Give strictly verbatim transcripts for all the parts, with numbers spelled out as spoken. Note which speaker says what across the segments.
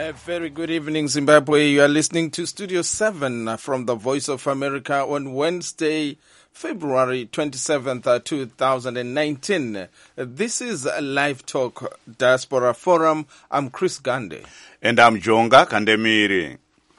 Speaker 1: A very good evening, Zimbabwe. You are listening to Studio seven from the Voice of America on Wednesday, February twenty-seventh, two thousand nineteen. This is Live Talk Diaspora Forum. I'm Chris Gande.
Speaker 2: And I'm Jonga Kandemiri.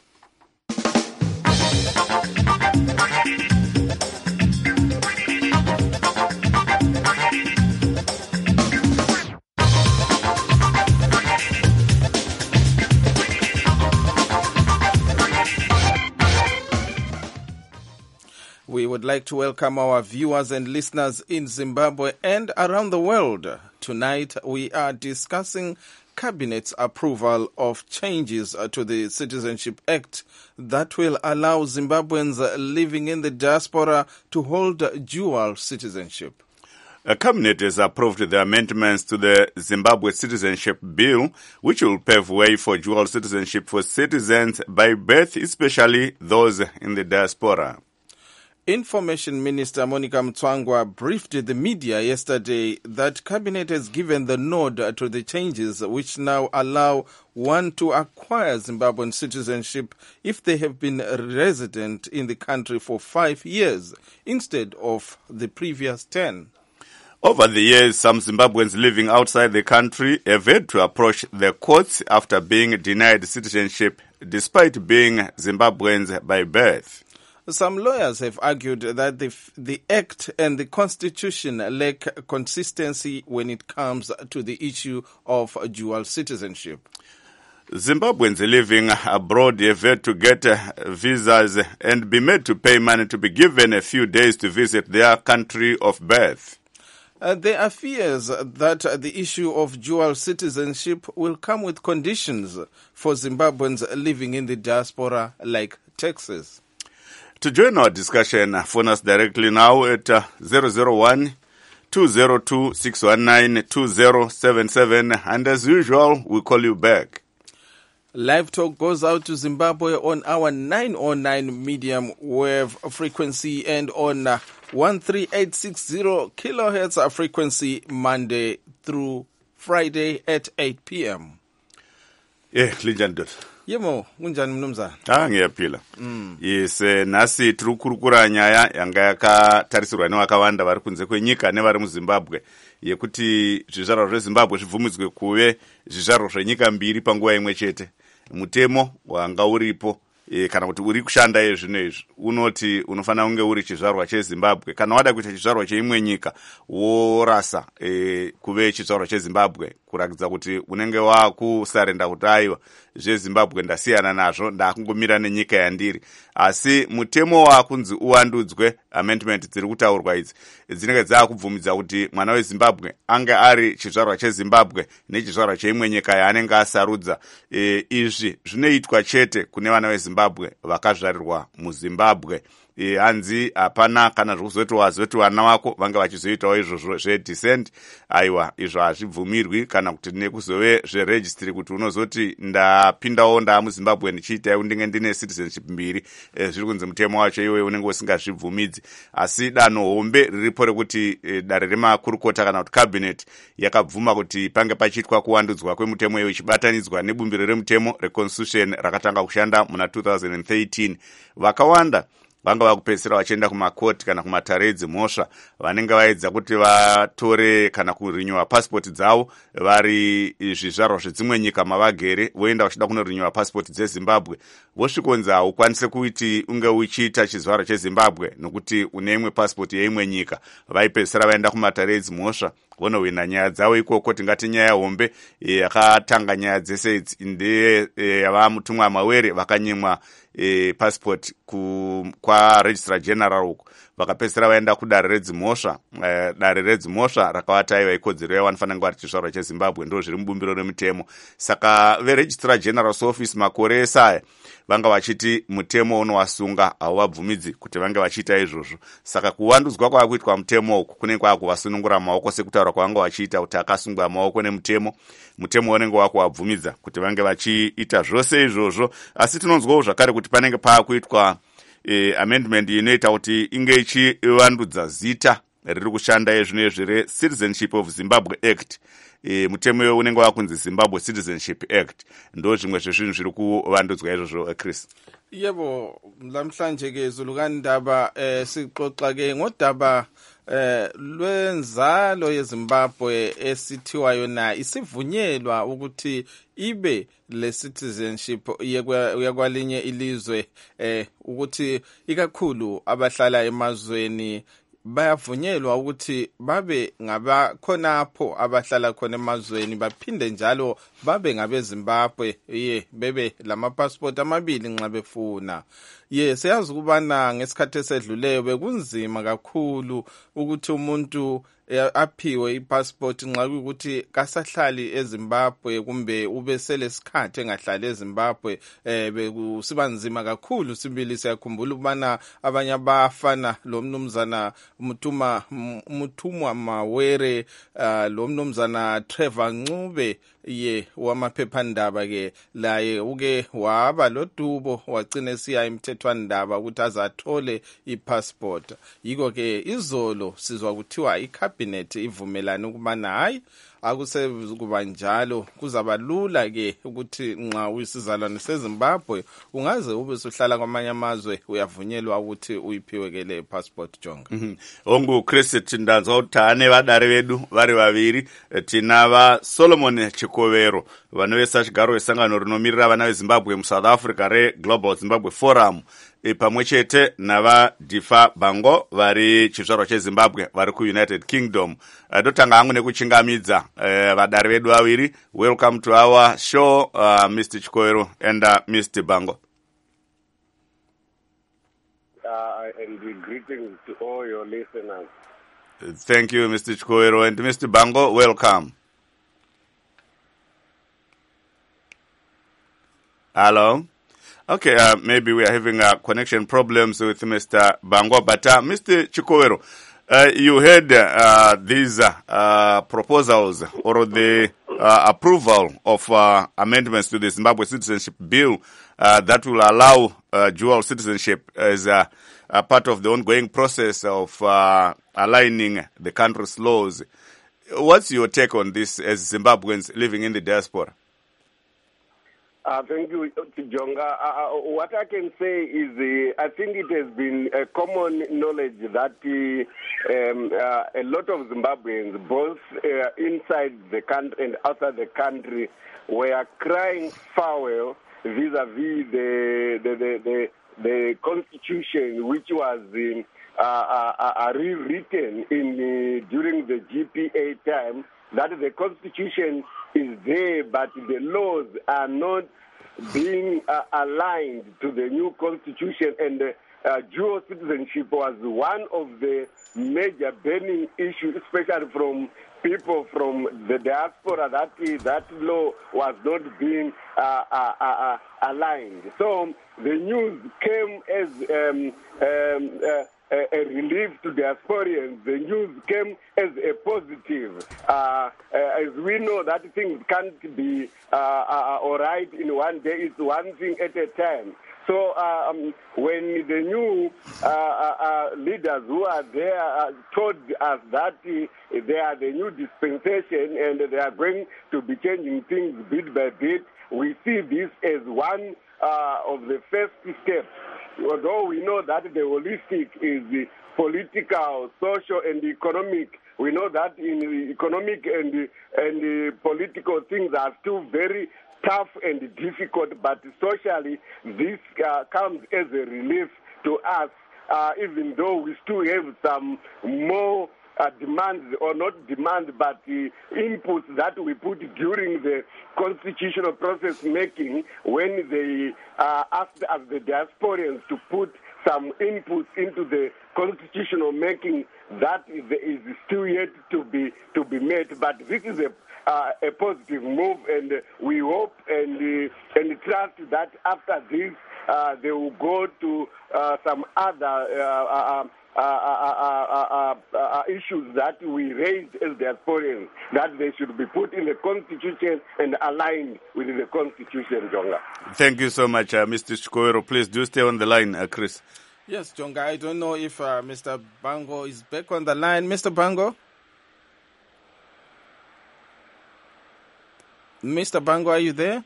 Speaker 1: We would like to welcome our viewers and listeners in Zimbabwe and around the world. Tonight, we are discussing Cabinet's approval of changes to the Citizenship Act that will allow Zimbabweans living in the diaspora to hold dual citizenship.
Speaker 2: The Cabinet has approved the amendments to the Zimbabwe Citizenship Bill, which will pave way for dual citizenship for citizens by birth, especially those in the diaspora.
Speaker 1: Information Minister Monica Mtswangwa briefed the media yesterday that Cabinet has given the nod to the changes which now allow one to acquire Zimbabwean citizenship if they have been resident in the country for five years instead of the previous ten.
Speaker 2: Over the years, some Zimbabweans living outside the country have had to approach the courts after being denied citizenship despite being Zimbabweans by birth.
Speaker 1: Some lawyers have argued that the, the Act and the Constitution lack consistency when it comes to the issue of dual citizenship.
Speaker 2: Zimbabweans living abroad have had to get visas and be made to pay money to be given a few days to visit their country of birth.
Speaker 1: Uh, there are fears that the issue of dual citizenship will come with conditions for Zimbabweans living in the diaspora, like taxes.
Speaker 2: To join our discussion, phone us directly now at uh, zero zero one, two zero two, six one nine, two zero seven seven, and as usual, we'll call you back.
Speaker 1: Live Talk goes out to Zimbabwe on our nine oh nine medium wave frequency and on uh, one three eight six zero kilohertz frequency Monday through Friday at eight p.m.
Speaker 2: Yeah, Linjandot.
Speaker 1: Yemo, unjani mnumzana?
Speaker 2: Ah, ngiyaphila. Mm. Yes, nasi tiri kurukura nyaya yanga yakatarisirwa nevakawanda vari kunze kwenyika nevari muZimbabwe yekuti zvizvarwa zveZimbabwe zvibvumidzwe kuve zvizvarwa zvenyika mbiri panguva imwe chete. Mutemo wanga uripo e, kana kuti uri kushanda izvi nezvi unoti unofanira kunge uri chizvarwa cheZimbabwe. Kana wada kuita chizvarwa cheimwe nyika worasa e, kuve chizvarwa cheZimbabwe kurakidza kuti unenge wakusarenda kuti aiwa zveZimbabwe ndasiyana nazvo ndakungomira nenyika yandiri. Asi mutemo wakunzi uwandudzwe, amendment dziri kutaurwa idzi dzinenge dzakubvumidza kuti mwana weZimbabwe ange ari chizvarwa cheZimbabwe nechizvarwa cheimwe nyika yaanenge asarudza. E, izvi zvinoitwa chete kune vana veZimbabwe vakazvarirwa muZimbabwe. E, hanzi hapana kana zvokuzoti wazoti vana vako vanga vachizoitawo izvozvo zvedescent, aiwa izvo hazvibvumirwi, kana kuti nekuzove zveregistry kuti unozoti ndapindawo ndamuZimbabwe ndichiita ndinge ndine citizenship mbiri, e, zviri kunzi mutemo wacho iwe unenge usingazvibvumidzi. Asi danho hombe riripo rekuti e, dare remakurukota kana kuti cabinet yakabvuma kuti pange pachiitwa kuwandudzwa kwemutemo iwe ichibatanidzwa nebumbiro remutemo reconstitution rakatanga kushanda muna two thousand thirteen. Vakawanda vanga vakupedzisira vachienda kumakoti kana kumatare edzimhosva vanenge vaedza kuti vatore kana kurinywa passport dzavo vari zvizvarwa zvedzimwe nyika mavagere voenda vachida kunorinywa passport dzeZimbabwe, vosvikonzi haukwanise kuti unge uchiita chizvarwa cheZimbabwe nokuti une imwe passport yeimwe nyika. Vaipedzisira vaenda kumatare edzimhosva vonohwina nyaya dzavo ikoko. Tingati nyaya hombe yakatanga nyaya dzese idzi ndeye yava mutumwa mawere vakanyimwa E, passport ku, kwa registrar general uko vakapedzisira vaenda kudare redzimhosva. E, dare redzimhosva rakavati aiva ikodzero yavo vanofanira kunge vari chizvarwa cheZimbabwe, ndo zviri mubumbiro remutemo. Saka veregistrar general's office makore esaya vanga vachiti mutemo unovasunga hauvabvumidzi kuti vange vachiita izvozvo. Saka kuwandudzwa kwakuitwa mutemo uku kune kwakuvasunungura maoko sekutaura kwavanga vachiita kuti akasungwa maoko nemutemo. Mutemo unenge wakuvabvumidza kuti vange vachiita zvose izvozvo. Asi tinonzwawo zvakare kuti panenge paakuitwa e, amendment inoita kuti inge ichivandudza zita riri kushanda yezvino izvi reCitizenship of Zimbabwe Act. E, mutemo uyo unenge wakunzi Zimbabwe Citizenship Act. Ndo zvimwe zvezvinhu zviri kuvandudzwa izvozvo, Chris.
Speaker 1: Yebo, lamhlanje ke zulukandaba eh sixoxa ke ngodaba eh lwenzalo yeZimbabwe esithiwa yona isivunyelwa ukuthi ibe le citizenship yakwalinye ilizwe eh ukuthi ikakhulu abahlala emazweni bayavunyelwa ukuthi babe ngabakhonapho abahlala khona emazweni baphinde njalo babe ngabeZimbabwe ye bebe lamapassport amabili nxa befuna. Ye siyazi ukubana ngesikhathi esedluleyo bekunzima kakhulu ukuthi umuntu aphiwe ipassport nxa ukuthi kasahlali eZimbabwe kumbe ubesele isikhathi engahlali eZimbabwe eh bekusiba nzima kakhulu sibili siyakhumbula ukubana abanye abafana lo mnumzana Mutuma Mutumwa Mawere uh, lo mnumzana Trevor Ncube ye wamaphephandaba ke laye uke waba lodubo wagcina siya imthethwandaba ukuthi azathole ipassport. Yiko ke izolo sizwa kuthiwa icabinet ivumelana ukubana hayi akusekuba njalo kuzaba lula ke ukuthi nxa uyisizalwane seZimbabwe ungaze ube usuhlala kwamanye amazwe uyavunyelwa ukuthi uyiphiwe ke le passport Jonga.
Speaker 2: Mhm. Ongu Chris Tindanza utane vadare vedu vari vaviri tina va Solomon Chikovero vanovesa chigaro esangano rinomirira vana veZimbabwe mu South Africa re Global Zimbabwe Forum. E pamwe chete nava Difa Bango vari chizvarwa cheZimbabwe vari ku United Kingdom. Dotanga hangu nekuchingamidza uh, vadare vedu vaviri. Welcome to our show, uh, Mister Chikovero and uh, Mister Bango.
Speaker 3: Uh, and greetings to all your listeners.
Speaker 2: Thank you, Mister Chikovero. And Mister Bango, welcome. Hello. Okay, uh, maybe we are having uh, connection problems with Mister Bango, but uh, Mister Chikovero, uh, you heard uh, these uh, uh, proposals or the uh, approval of uh, amendments to the Zimbabwe Citizenship Bill uh, that will allow uh, dual citizenship as a, a part of the ongoing process of uh, aligning the country's laws. What's your take on this as Zimbabweans living in the diaspora?
Speaker 3: Uh, thank you, Jonga. Uh, what I can say is uh, I think it has been a common knowledge that uh, um, uh, a lot of Zimbabweans, both uh, inside the country and outside the country, were crying foul vis-a-vis the, the, the, the, the constitution, which was um, uh, uh, uh, rewritten in uh, during the G P A time, that the constitution is there, but the laws are not being uh, aligned to the new constitution, and uh, uh, dual citizenship was one of the major burning issues, especially from people from the diaspora, that that law was not being uh, uh, uh, aligned. So the news came as um, um, uh, a relief to diasporians. The news came as a positive. Uh, uh, as we know that things can't be uh, uh, all right in one day, it's one thing at a time. So um, when the new uh, uh, leaders who are there uh, told us that uh, they are the new dispensation and they are going to be changing things bit by bit, we see this as one uh, of the first steps. Although we know that the holistic is the political, social, and economic, we know that in the economic and the, and the political things are still very tough and difficult, but socially this uh, comes as a relief to us, uh, even though we still have some more Uh, demands, or not demands, but the uh, inputs that we put during the constitutional process making when they uh, asked us, the diasporians, to put some inputs into the constitutional making. That is, is still yet to be to be made. But this is a uh, a positive move, and uh, we hope and uh, and trust that after this uh, they will go to uh, some other Uh, uh, Uh, uh, uh, uh, uh, uh, issues that we raised as diasporians, that they should be put in the constitution and aligned with the constitution, Jonga.
Speaker 2: Thank you so much, uh, Mister Chikovero. Please do stay on the line, uh, Chris.
Speaker 1: Yes, Jonga, I don't know if uh, Mister Bango is back on the line. Mister Bango? Mister Bango, are you there?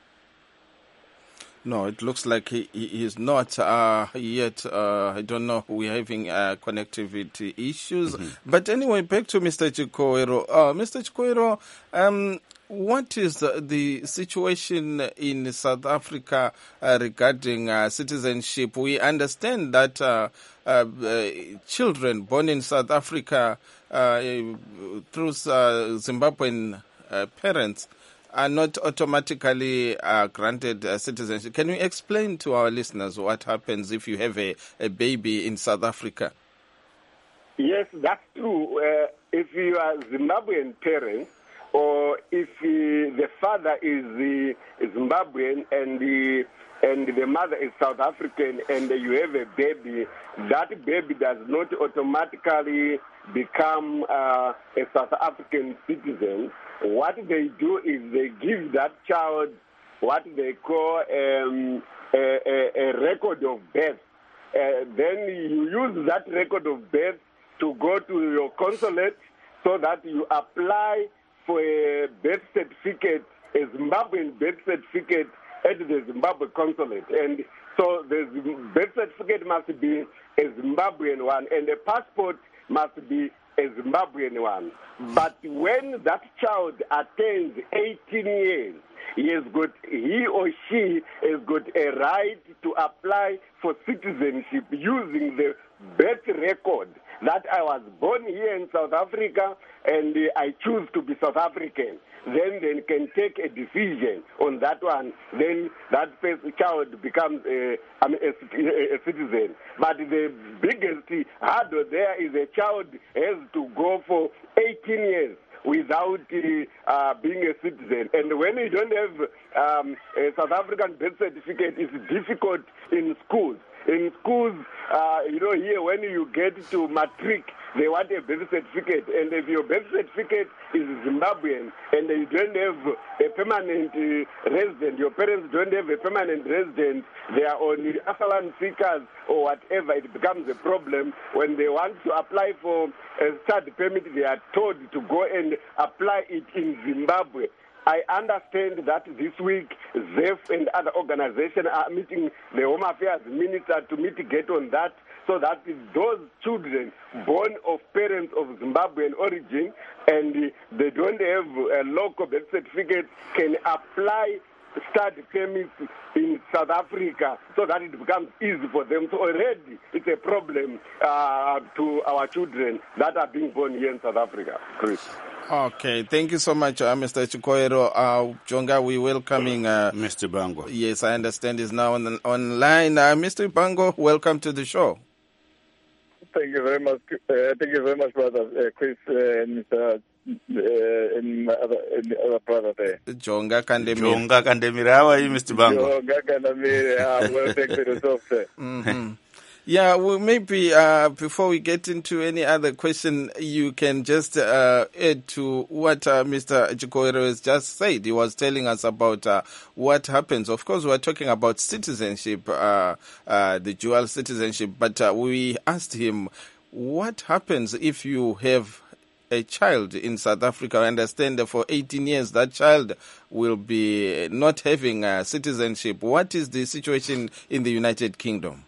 Speaker 1: No, it looks like he, he is not uh, yet. Uh, I don't know. We're having uh, connectivity issues. Mm-hmm. But anyway, back to Mister Chikoero. Uh, Mister Chikoero, um, what is the, the situation in South Africa uh, regarding uh, citizenship? We understand that uh, uh, uh, children born in South Africa uh, through uh, Zimbabwean uh, parents are not automatically uh, granted uh, citizenship. Can you explain to our listeners what happens if you have a, a baby in South Africa?
Speaker 3: Yes, that's true. Uh, if you are Zimbabwean parents, or if uh, the father is uh, Zimbabwean and the and the mother is South African, and you have a baby, that baby does not automatically become uh, a South African citizen. What they do is they give that child what they call um, a, a, a record of birth. Uh, then you use that record of birth to go to your consulate so that you apply for a birth certificate, a Zimbabwean birth certificate at the Zimbabwe consulate. And so the birth certificate must be a Zimbabwean one, and the passport must be a Zimbabwean one. But when that child attains eighteen years, he has got, he or she has got a right to apply for citizenship using the birth record that I was born here in South Africa and I choose to be South African. Then they can take a decision on that one. Then that first child becomes a, I mean, a, a citizen. But the biggest hurdle there is a child has to go for eighteen years without uh, uh, being a citizen. And when you don't have um, a South African birth certificate, it's difficult in schools. In schools, uh, you know, here when you get to matric, they want a birth certificate. And if your birth certificate is Zimbabwean and you don't have a permanent uh, resident, your parents don't have a permanent resident, they are only asylum seekers or whatever, it becomes a problem. When they want to apply for a study permit, they are told to go and apply it in Zimbabwe. I understand that this week, Z E F and other organizations are meeting the Home Affairs Minister to mitigate on that, so that those children born of parents of Zimbabwean origin and they don't have a local birth certificate can apply study permits in South Africa so that it becomes easy for them. So already it's a problem uh, to our children that are being born here in South Africa. Chris.
Speaker 1: Okay, thank you so much, uh, Mister Chikoero. Uh, Jonga, we're welcoming uh,
Speaker 2: Mister Bango.
Speaker 1: Yes, I understand he's now on the, online. Uh, Mister Bango, welcome to the show.
Speaker 4: Thank you very much. Uh, thank you very much, brother uh, Chris uh, and Mister Uh, and my other, and the other brother there.
Speaker 1: Jonga Kandemira.
Speaker 2: Jonga Kandemira, how are you, Mister Bango?
Speaker 4: Jonga Kandemira, well, thank you yourself, sir.
Speaker 1: Mm-hmm. Yeah, well, maybe uh, before we get into any other question, you can just uh, add to what uh, Mister Chikoero has just said. He was telling us about uh, what happens. Of course, we're talking about citizenship, uh, uh, the dual citizenship, but uh, we asked him, what happens if you have a child in South Africa? I understand that for eighteen years that child will be not having uh, citizenship. What is the situation in the United Kingdom?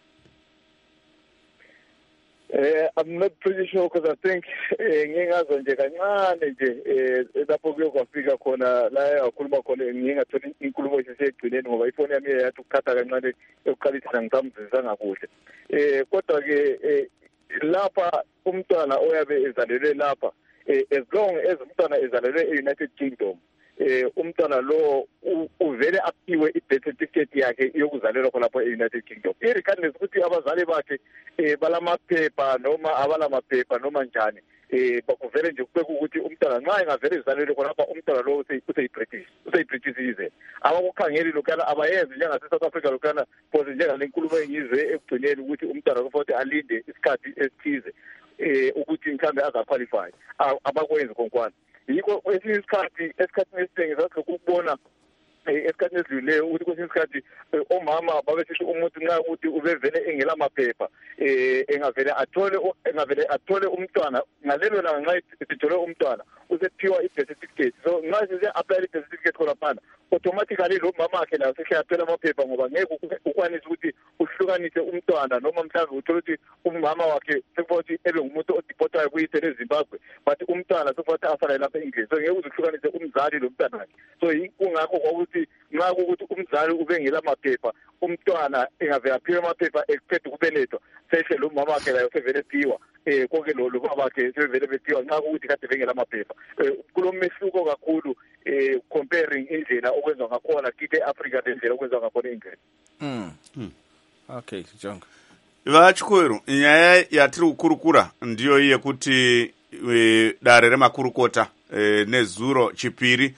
Speaker 4: Uh, I'm not pretty sure because I think ngingazo nje kancane nje lapho kuyofika khona la yakhuluma khona ngingatholi inkulumo esegcineni ngoba ifoni yami yathi ukukhatha kancane ekuqalisisa ngisamzisa ngakuhle. Eh kodwa ke lapha umntwana oyabe ezalelwe lapha as long as umntwana ezalelwe e-United Kingdom eh umntwana lo uvele aphiwe i-birth certificate yakhe yokuzalelwa khonapho e-United Kingdom, irregardless ukuthi abazali bakhe eh balamaphepha noma abalamaphepha noma njani, eh bakuvele nje kubeka ukuthi umntwana nxa engavele ezalelwe khonapha umntwana lo useyi-British useyi-British ize abakukhangeli lokana abayenzi njengase South Africa lokana phoze njengale nkulumo engizwe ekugcineni ukuthi umntwana kufanele alinde isikhathi esithize eh ukuthi mhlambe azaqualify, abakwenzi konkwana. Yiko kwesinye isikhathi esikhathini esiningi sathi ukubona esikhathini esidlulileyo ukuthi kwesinye isikhathi omama babesithi umuntu nxa ukuthi ubevele engela maphepha eh engavele athole engavele athole umntwana ngalelo langa nxa sithole umntwana usephiwa i-birth certificate. So nxa size apply i-birth certificate khona phana automatically lo mama wakhe layo sehle athola amaphepha ngoba ngeke ukwanise ukuthi uhlukanise umntwana noma mhlawumbe uthole ukuthi umama wakhe sekuthi ebe ngumuntu odipotayo kuyithe eZimbabwe but umntwana sekuthi afana lapha eNgilesi. So ngeke uzuhlukanise umzali lo mntwana wakhe. So kungakho ukuthi nxa ukuthi umzali ubengela maphepha umntwana engave aphiwe amaphepha ekuphethe ukubelethwa sehle lo mama wakhe layo sevele phiwa eh konke lo lo baba wakhe sevele bephiwa nxa ukuthi kade bengela maphepha. Kulomehluko kakhulu eh comparing indlela okwenziwa ngakhona kithi eAfrica lendlela okwenziwa ngakhona eNgilesi.
Speaker 1: Mm. Mm. Okay, Jonga.
Speaker 2: Vachikweru, nyaya yatiri kukurukura ndiyo iye kuti e, dare remakurukota e, nezuro chipiri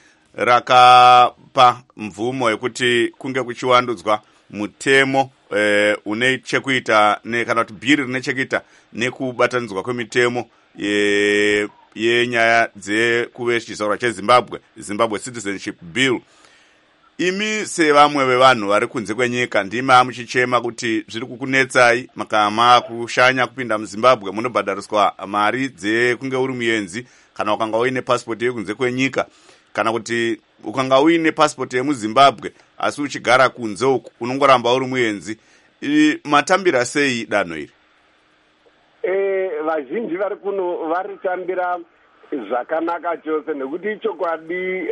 Speaker 2: rakapa mvumo yekuti kunge kuchiwandudzwa mutemo e, une chekuita ne kana kuti bhiri rine chekuita nekubatanidzwa kwemitemo ye yenyaya dzekuve chizaurwa cheZimbabwe, Zimbabwe Citizenship Bill. Imi sevamwe vevanhu vari kunze kwenyika ndima muchichema kuti zviri kukunetsai makama kushanya kupinda muZimbabwe munobhadhariswa mari dzekunge uri muenzi kana ukanga uine passport yekunze kwenyika kana kuti ukanga uine passport yemuZimbabwe asi uchigara kunze uku unongoramba uri muenzi. Matambira sei danho iri?
Speaker 3: Eh vazhinji vari kuno varitambira zvakanaka chose nekuti ichokwadi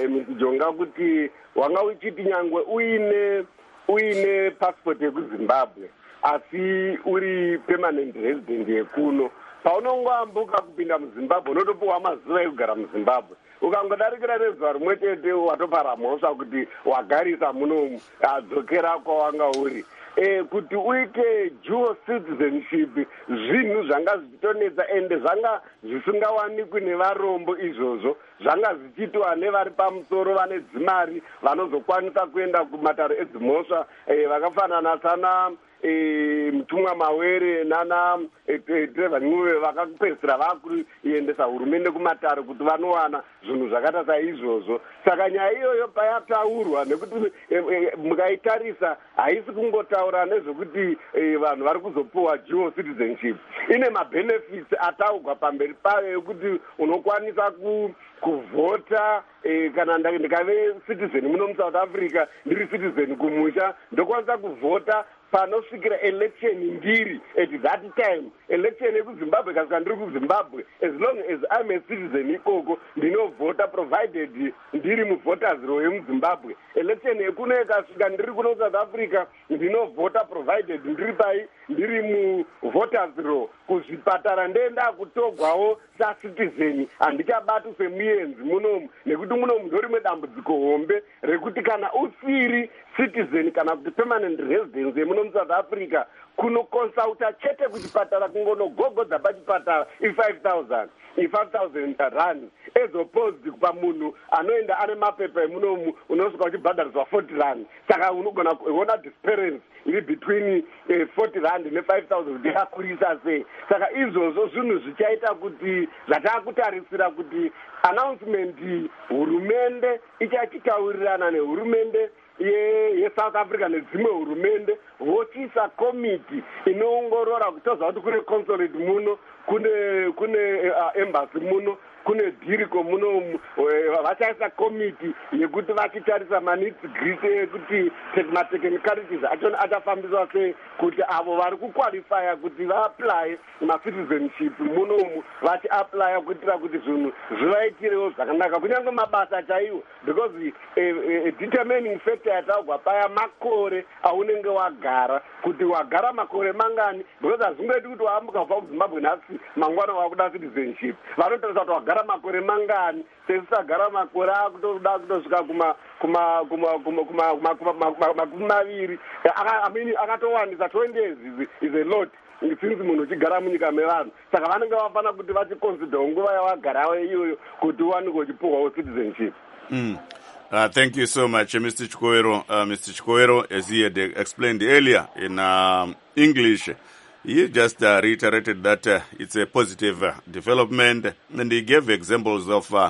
Speaker 3: Jonga kuti wanga uchiti nyangwe uine uine passport yekuZimbabwe asi uri permanent resident yekuno paunongoambuka kupinda muZimbabwe unotopuwa mazuva ekugara muZimbabwe. Ukangodarikira nezuva rimwe chete watopara mhosva kuti wagarisa muno adzokera kwawanga uri. Eh, kuti uite dual citizenship zvinhu zvanga zvichitonetsa ende zvanga zvisingawanikwi nevarombo izvozvo zvanga zvichiitwa nevari pamusoro vane dzimari vanozokwanisa kuenda kumatare edzimhosva eh, vakafanana sana eh, Mutumwa Mawere nana Trevor Ncube vakapedzisira vakuendesa hurumende kumatare kuti vanowana zvinhu zvakaita saizvozvo. Saka nyaya iyoyo payataurwa nekuti eh, eh, mukaitarisa haisi kungotaura nezvekuti eh, vanhu vari kuzopuwa dual citizenship. Ine mabenefits ataugwa pamberi payo ekuti unokwanisa ku kuvhota eh, kana ndikave citizen muno muSouth Africa ndiri citizen kumusha ndokwanisa kuvhota panosvikira election mbiri at that time. Election yekuZimbabwe kasika ndiri kuZimbabwe as long as I'm a citizen ikoko ndinovhota provided ndiri muvoters row yemuZimbabwe. Election yekuno kasika ndiri kuno South Africa ndinovhota provided ndiri pai ndiri muvoters row. Kuzvipatara ndenda kutogwawo sacitizen handichabatu semuenzi munomu nekuti munomu ndorimwe dambudziko hombe rekuti kana usiri citizen kana kuti permanent residence yemuno muSouth Africa kunokonsulta chete kuchipatara kungonogogodza pachipatara i-five thousand i-five thousand rand as opposed pamunhu anoenda ane mapepa emunomu unosvika uchibhadhariswa forty rand. Saka unogona kuona disparity iri between eh, forty rand ne-five thousand kuti yakurisa sei. Saka izvozvo zvinhu zvichaita kuti zvatakutarisira kuti announcement hurumende ichachitaurirana nehurumende yeSouth Africa nedzimwe hurumende vochiisa komiti inoongorora kutoza kuti kune consulate muno kune kune uh, embassy muno kune dhiriko muno vachaisa komiti yekuti vachitarisa manits grit ekuti matechnicalities achona achafambiswa sei kuti avo vari kuqualifya kuti vaapply macitizenship munomu vachiapply kuitira kuti zvinhu zvivaitirewo zvakanaka kunyange mabasa chaiwo because a, a, a determining factor yataugwa paya makore aunenge wagara kuti wagara makore mangani because hazvingoiti kuti waambuka kubva kuZimbabwe nhasi mangwana wakuda citizenship vanotarisa kuti wagara makore mangani sesisagara makore akutoda kutosvika kuma kuma kuma kuma kuma kuma makumi maviri amini akatowandisa twenty years is a lot since munhu uchigara munyika mevanhu. Saka vanenge vafana kuti vachiconsider nguva yawagarawo iyoyo kuti uwanike uchipuhwawo citizenship.
Speaker 2: Mm. Uh, thank you so much, uh, Mister Chikwero. Uh, Mister Chikwero, as he had explained earlier in um, English, he just uh, reiterated that uh, it's a positive uh, development, and he gave examples of uh,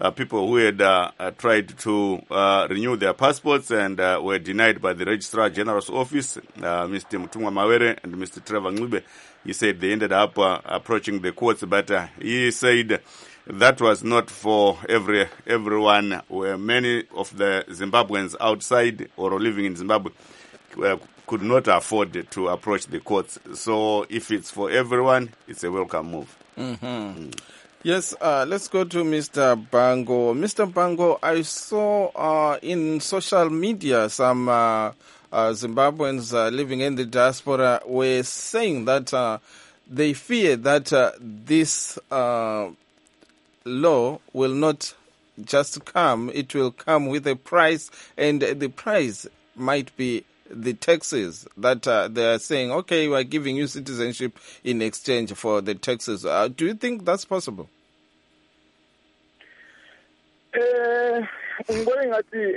Speaker 2: uh, people who had uh, uh, tried to uh, renew their passports and uh, were denied by the Registrar General's office, uh, Mister Mutumwa Mawere and Mister Trevor Ngube. He said they ended up uh, approaching the courts, but uh, he said that was not for every everyone. Where many of the Zimbabweans outside or living in Zimbabwe uh, could not afford to approach the courts. So if it's for everyone, it's a welcome move.
Speaker 1: Mm-hmm. Mm. Yes, uh, let's go to Mister Bango. Mister Bango, I saw uh, in social media some uh, uh, Zimbabweans uh, living in the diaspora were saying that uh, they fear that uh, this uh, law will not just come, it will come with a price, and the price might be the taxes that uh, they are saying, okay, we are giving you citizenship in exchange for the taxes. Uh, do you think that's possible?
Speaker 4: Eh, ngibona ngathi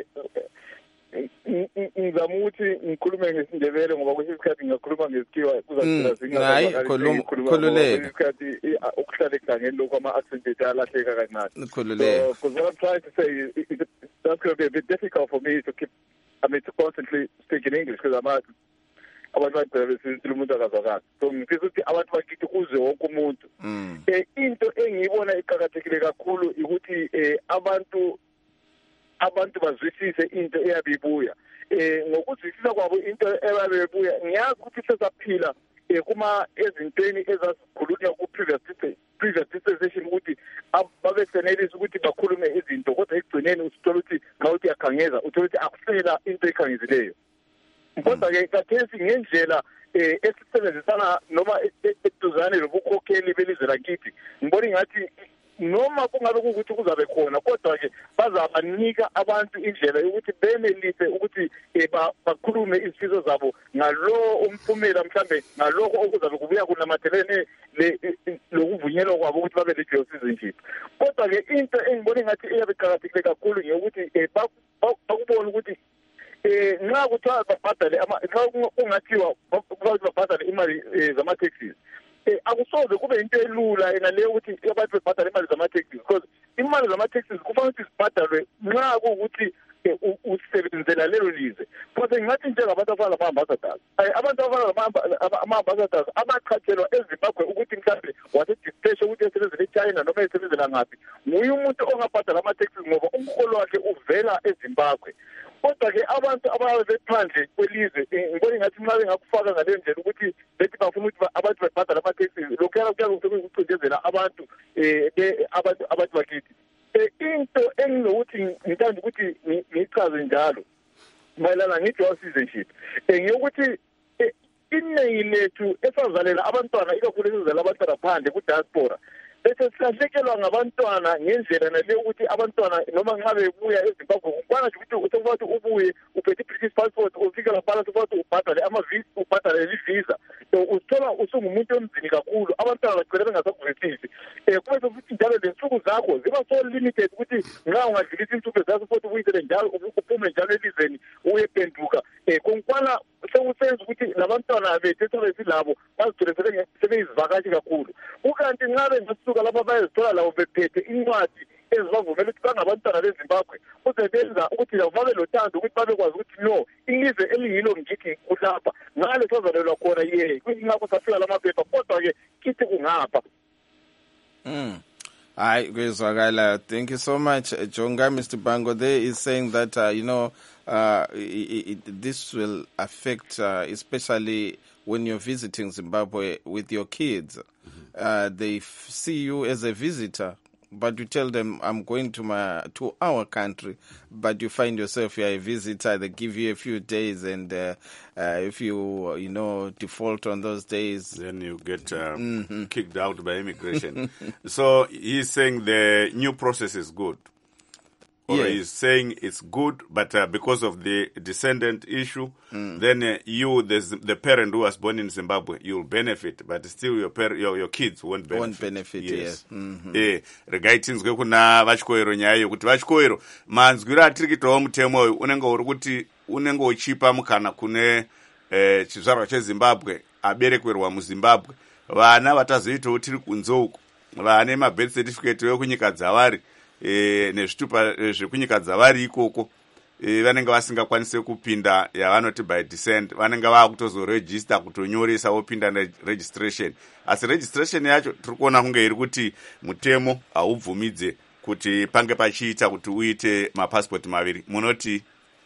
Speaker 4: ngizama ukuthi ngikhulume ngesindebele ngoba kwesinye isikhathi ngiyakhuluma ngesikhiwa kuzakuba
Speaker 1: zingakhululeka
Speaker 4: isikhathi ukuhlala egangeni lokho ama-accent ayalahleka kancane. So because what I'm trying to say is it, that's going to be a bit difficult for me to keep I mean to constantly speak in English because I'm not abantu badebesizile umuntu akazwakala. So ngifisa ukuthi abantu bakithi kuze wonke umuntu eh into engiyibona iqhakathekile kakhulu ukuthi eh abantu abantu bazwisise into eyabibuya eh ngokuzwisisa kwabo into eyabibuya ngiyazi ukuthi sesaphila eh kuma ezintweni ezazikhulunywa ku previous previous dispensation ukuthi babe senelisa ukuthi bakhulume izinto kodwa ekugcineni usithola ukuthi xa uthi yakhangeza uthola ukuthi akusela into ekhangezileyo. Kodwa ke kathesi ngendlela eh esisebenzisana noma eduzane lobukhokheli belizwe lakithi ngibona ngathi noma kungabe ukuthi kuzabe khona kodwa ke bazabanika abantu indlela yokuthi benelise ukuthi bakhulume izifiso zabo ngalo umphumela mhlambe ngaloko okuzabe kubuya kunamathelene lokuvunyelwa kwabo ukuthi babe le citizenship. Kodwa ke into engibona ngathi eyabeqhakathekile kakhulu ngiyokuthi bakubona ukuthi eh nxa kuthiwa babhadale ama nxa kungathiwa babhadale imali zama-taxes eh akusoze kube into elula enaleyo ukuthi abantu bebhadale imali zama-taxes because imali zama-taxes kufanele ukuthi zibhadalwe nxa kuwukuthi usebenzela lelo lizwe. Kodwa ngingathi njengabantu abafana lama-ambassadors abantu abafana ama-ambassadors abaqhatshelwa eZimbabwe ukuthi mhlawumbe wasedispatche ukuthi esebenzela eChina noma esebenzela ngaphi nguye umuntu ongabhadala ama-taxes ngoba umholo wakhe uvela eZimbabwe. Kodwa ke abantu ababe bephandle kwelizwe ngibona ngathi mna bengakufaka ngale ndlela ukuthi bethi bafuna ukuthi abantu bebhadala ama-taxes lokho kuyakuthi ukucindezela abantu eh abantu abantu bakithi. Into enginokuthi ngithanda ukuthi ngichaze njalo mayelana nge-dual citizenship ngiyokuthi iningi lethu esazalela abantwana ikakhulu esizala abantwana phandle ku-diaspora bese silahlekelwa ngabantwana ngendlela naleyo ukuthi abantwana noma nxa bebuya eZimbabwe ukwana nje ukuthi usebathi ubuye uphethe i-British passport ufika lapha ukuthi ubhadale ama-visa ubhadale i-visa uthola usungumuntu emzini kakhulu abantwana bagcina bengasakuzwisisi eh kube futhi njalo lensuku zakho ziba so limited ukuthi nxa ungadlulisa insuku zakho futhi uyisele njalo uphume njalo elizweni uyependuka eh konkwana sewusenza ukuthi labantwana bethu esilabo bazithole sebeyizivakashi kakhulu ukanti nxa bengasuka lapha bayezithola labo bephethe incwadi ezibavumela ukuthi bangabantwana beZimbabwe kuzenza ukuthi labo babe lothando ukuthi babekwazi ukuthi no ilizwe eliyilo ngithi kulapha ngale sazalelwa khona ye kuyingakho safika lamaphepha kodwa ke kithi kungapha.
Speaker 1: Mm. Hi, Gwezwakala. Thank you so much, Jonga. Mister Bango there is saying that, uh, you know, uh, it, it, this will affect, uh, especially when you're visiting Zimbabwe with your kids. Mm-hmm. Uh, they f- see you as a visitor, but you tell them, I'm going to my to our country, but you find yourself you're a visitor. They give you a few days, and uh, uh, if you, you know, default on those days,
Speaker 2: then you get uh, mm-hmm. kicked out by immigration. So he's saying the new process is good. Or yes. He's saying it's good, but uh, because of the descendant issue, mm. then uh, you, the, the parent who was born in Zimbabwe, you'll benefit, but still your par- your, your kids won't benefit.
Speaker 1: Won't benefit, yes. yes.
Speaker 2: Mm-hmm. Eh, regaitinzwe kuna vachikoero nyayo kuti vachikoero manzwiro atiri kuitawo mutemo uyu unenge uri kuti unenge uchipa mukana kune eh, chizvarwa cheZimbabwe aberekwerwa muZimbabwe vana vatazoitawo tiri kunze uku vane mabirth certificate vekunyika dzavari e, nezvitupa zvekunyika dzavari ikoko e, vanenge vasingakwanise kupinda yavanoti by descent, vanenge vakutozoregister kutonyoresa vopinda neregistration. Asi registration yacho tiri kuona kunge iri kuti mutemo haubvumidze kuti pange pachiita kuti uite mapasipoti maviri. Munoti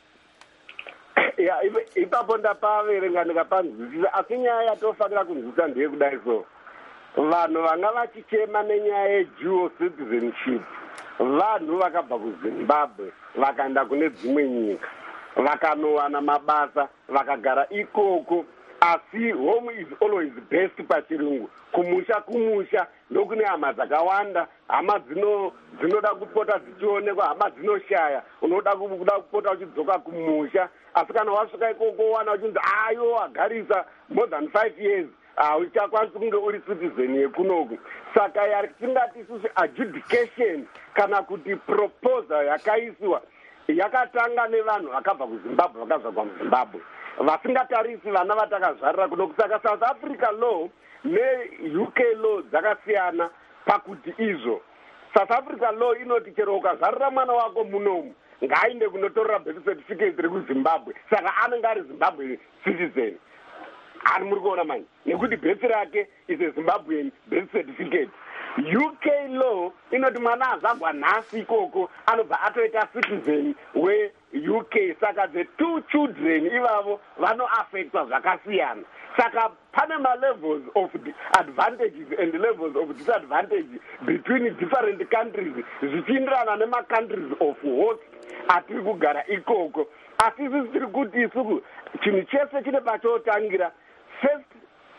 Speaker 3: ya ipapo ndapaverenga ndikapanzwisisa, asi nyaya yatofanira kunzwisisa ndeye kudai so vanhu vanga vachichema nenyaya yedual citizenship vanhu vakabva kuZimbabwe vakaenda kune dzimwe nyika vakanowana mabasa vakagara ikoko, asi home is always best pachirungu. Kumusha kumusha ndokune hama dzakawanda, hama dzino dzinoda kupota dzichionekwa, hama dzinoshaya, unoda kuda kupota uchidzoka kumusha. Asi kana wasvika ikoko wana uchinzi ayo agarisa more than five years hauchakwanisi kunge uri citizen yekunoku. Saka yari tingati isusu adjudication kana kuti proposal yakaiswa yakatanga nevanhu vakabva kuZimbabwe vakabva kwaMuzimbabwe vasingatarisi vana vatakazvarira kunoku. Saka South Africa law ne-U K law dzakasiyana pakuti izvo. South Africa law inoti chero ukazvarira mwana wako munomu ngaaende kunotorera birth certificate rekuZimbabwe, saka anenge ari Zimbabwe citizen. Ari muri kuona manje nekuti birth rake is a Zimbabwean birth certificate. U K law inoti mwana azagwa nhasi ikoko anobva atoita citizen we-U K. Saka the two children ivavo vanoaffectwa zvakasiyana. Saka pane ma-levels of advantages and levels of disadvantage between different countries zvichienderana nema-countries of host atiri kugara ikoko. Asi isusu tiri kuti isuku chinhu chese chine pachotangira. First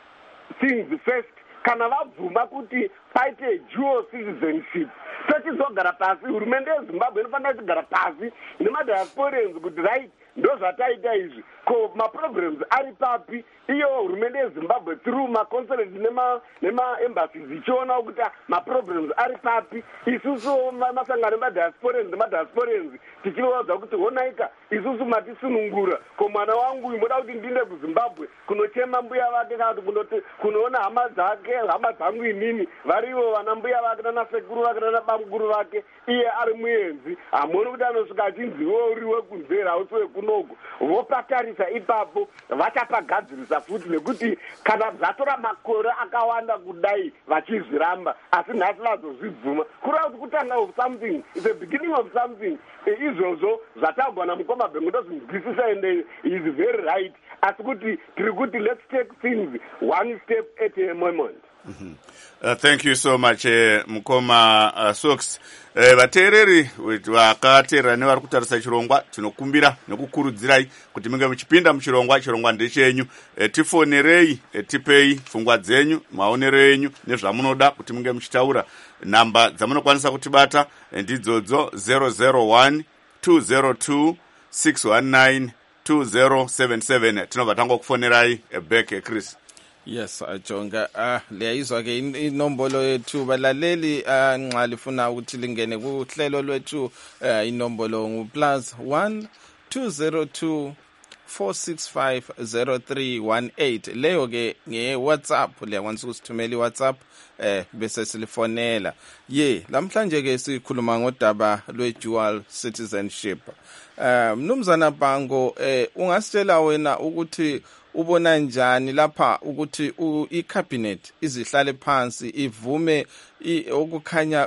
Speaker 3: things first, kana vabvuma kuti paite dual citizenship tochizogara pasi, hurumende yeZimbabwe inofanira kugara pasi nemadiasporians kuti right ndozvataita izvi, ko maproblems ari papi. Iyo hurumende yeZimbabwe through maconsulate nema nemaembassies ichiona kuti maproblems ari papi. Isusu masangano emadiasporians nemadiasporians tichivaudza kuti honaika isusu matisunungura, ko mwana wangu uyu moda kuti ndiende kuZimbabwe kunochema mbuya vake kana kuti kunoona hama dzake, hama dzangu inini varivo vana mbuya vake nana sekuru vake nana bamukuru vake, iye ari muenzi. Hamuoni kuti anosvika achinziwo uri wekunzera hausi wekunoku. Vopatarisa ipapo vachapagadzirisa futi, nekuti kana zvatora makore akawanda kudai vachizviramba, asi nhasi vazozvibvuma kureva kuti kutanga of something, it's the beginning of something. Izvozvo zvatagwana mukoma bhengu ndozvinzwisisa ende is very right, asi kuti tiri kuti let's take things one step at a moment.
Speaker 2: Mm-hmm. Uh, thank you so much uh, Mukoma uh, Sox. Uh, vateereri vakateerera nevari kutarisa chirongwa tinokumbira nekukurudzirai kuti munge muchipinda muchirongwa. Chirongwa ndechenyu. Uh, tifonerei, uh, tipei pfungwa dzenyu, maonero enyu nezvamunoda kuti munge muchitaura. Namba dzamunokwanisa kutibata ndidzodzo zero zero one two zero two six one nine two zero seven seven. Tinobva tangokufonerai uh, back uh, Chris.
Speaker 1: Yes, Jonga. Ah, liyayizwa ke inombolo yethu balaleli nxa lifuna ukuthi lingene kuhlelo lwethu inombolo ngu plus one two zero two four six five zero three one eight. Leyo ke nge WhatsApp, liyakwanisa ukusithumela iWhatsApp eh bese silifonela. Ye, lamhlanje ke sikhuluma ngodaba lwe-dual citizenship. Eh Mnumzana Bhango, eh ungasitshela wena ukuthi ubona njani lapha ukuthi i-cabinet izihlale phansi ivume okukhanya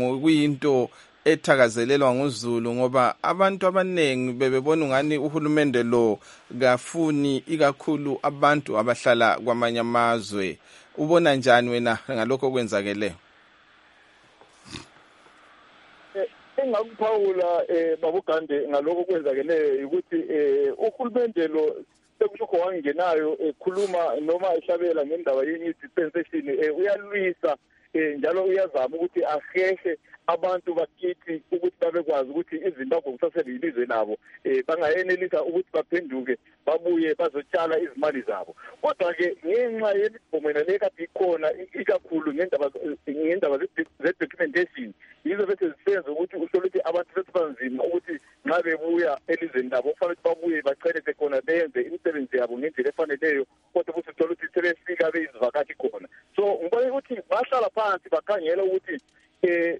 Speaker 1: kuyinto ethakazelelwa nguZulu, ngoba abantu abanengi bebebona ngani uhulumende lo kafuni ikakhulu abantu abahlala kwamanye amazwe. Ubona njani wena ngalokho okwenzakeleyo?
Speaker 4: Engakuphawula eh babugande ngalokho okwenzakeleyo ukuthi eh uhulumende lo sekusho wangenayo ekhuluma noma eshabela ngendaba yenye dispensation uyalwisa njalo uyazama ukuthi ahehe abantu bakithi ukuthi babekwazi ukuthi iZimbabwe kusasele ilizwe labo, bangayenelisa ukuthi baphenduke babuye bazotshala izimali zabo. Kodwa ke ngenxa yemibhomela lekade ikhona ikakhulu ngendaba ngendaba ze-documentation, yizo bese zisenza ukuthi uhlole ukuthi abantu bethu banzima ukuthi nxa bebuya elizweni labo kufanele babuye bachelete khona benze imisebenzi yabo ngendlela efaneleyo, kodwa futhi uthola ukuthi sebefika beyizivakashi khona. So ngibona ukuthi bahlala phansi bakhangela ukuthi eh sebenga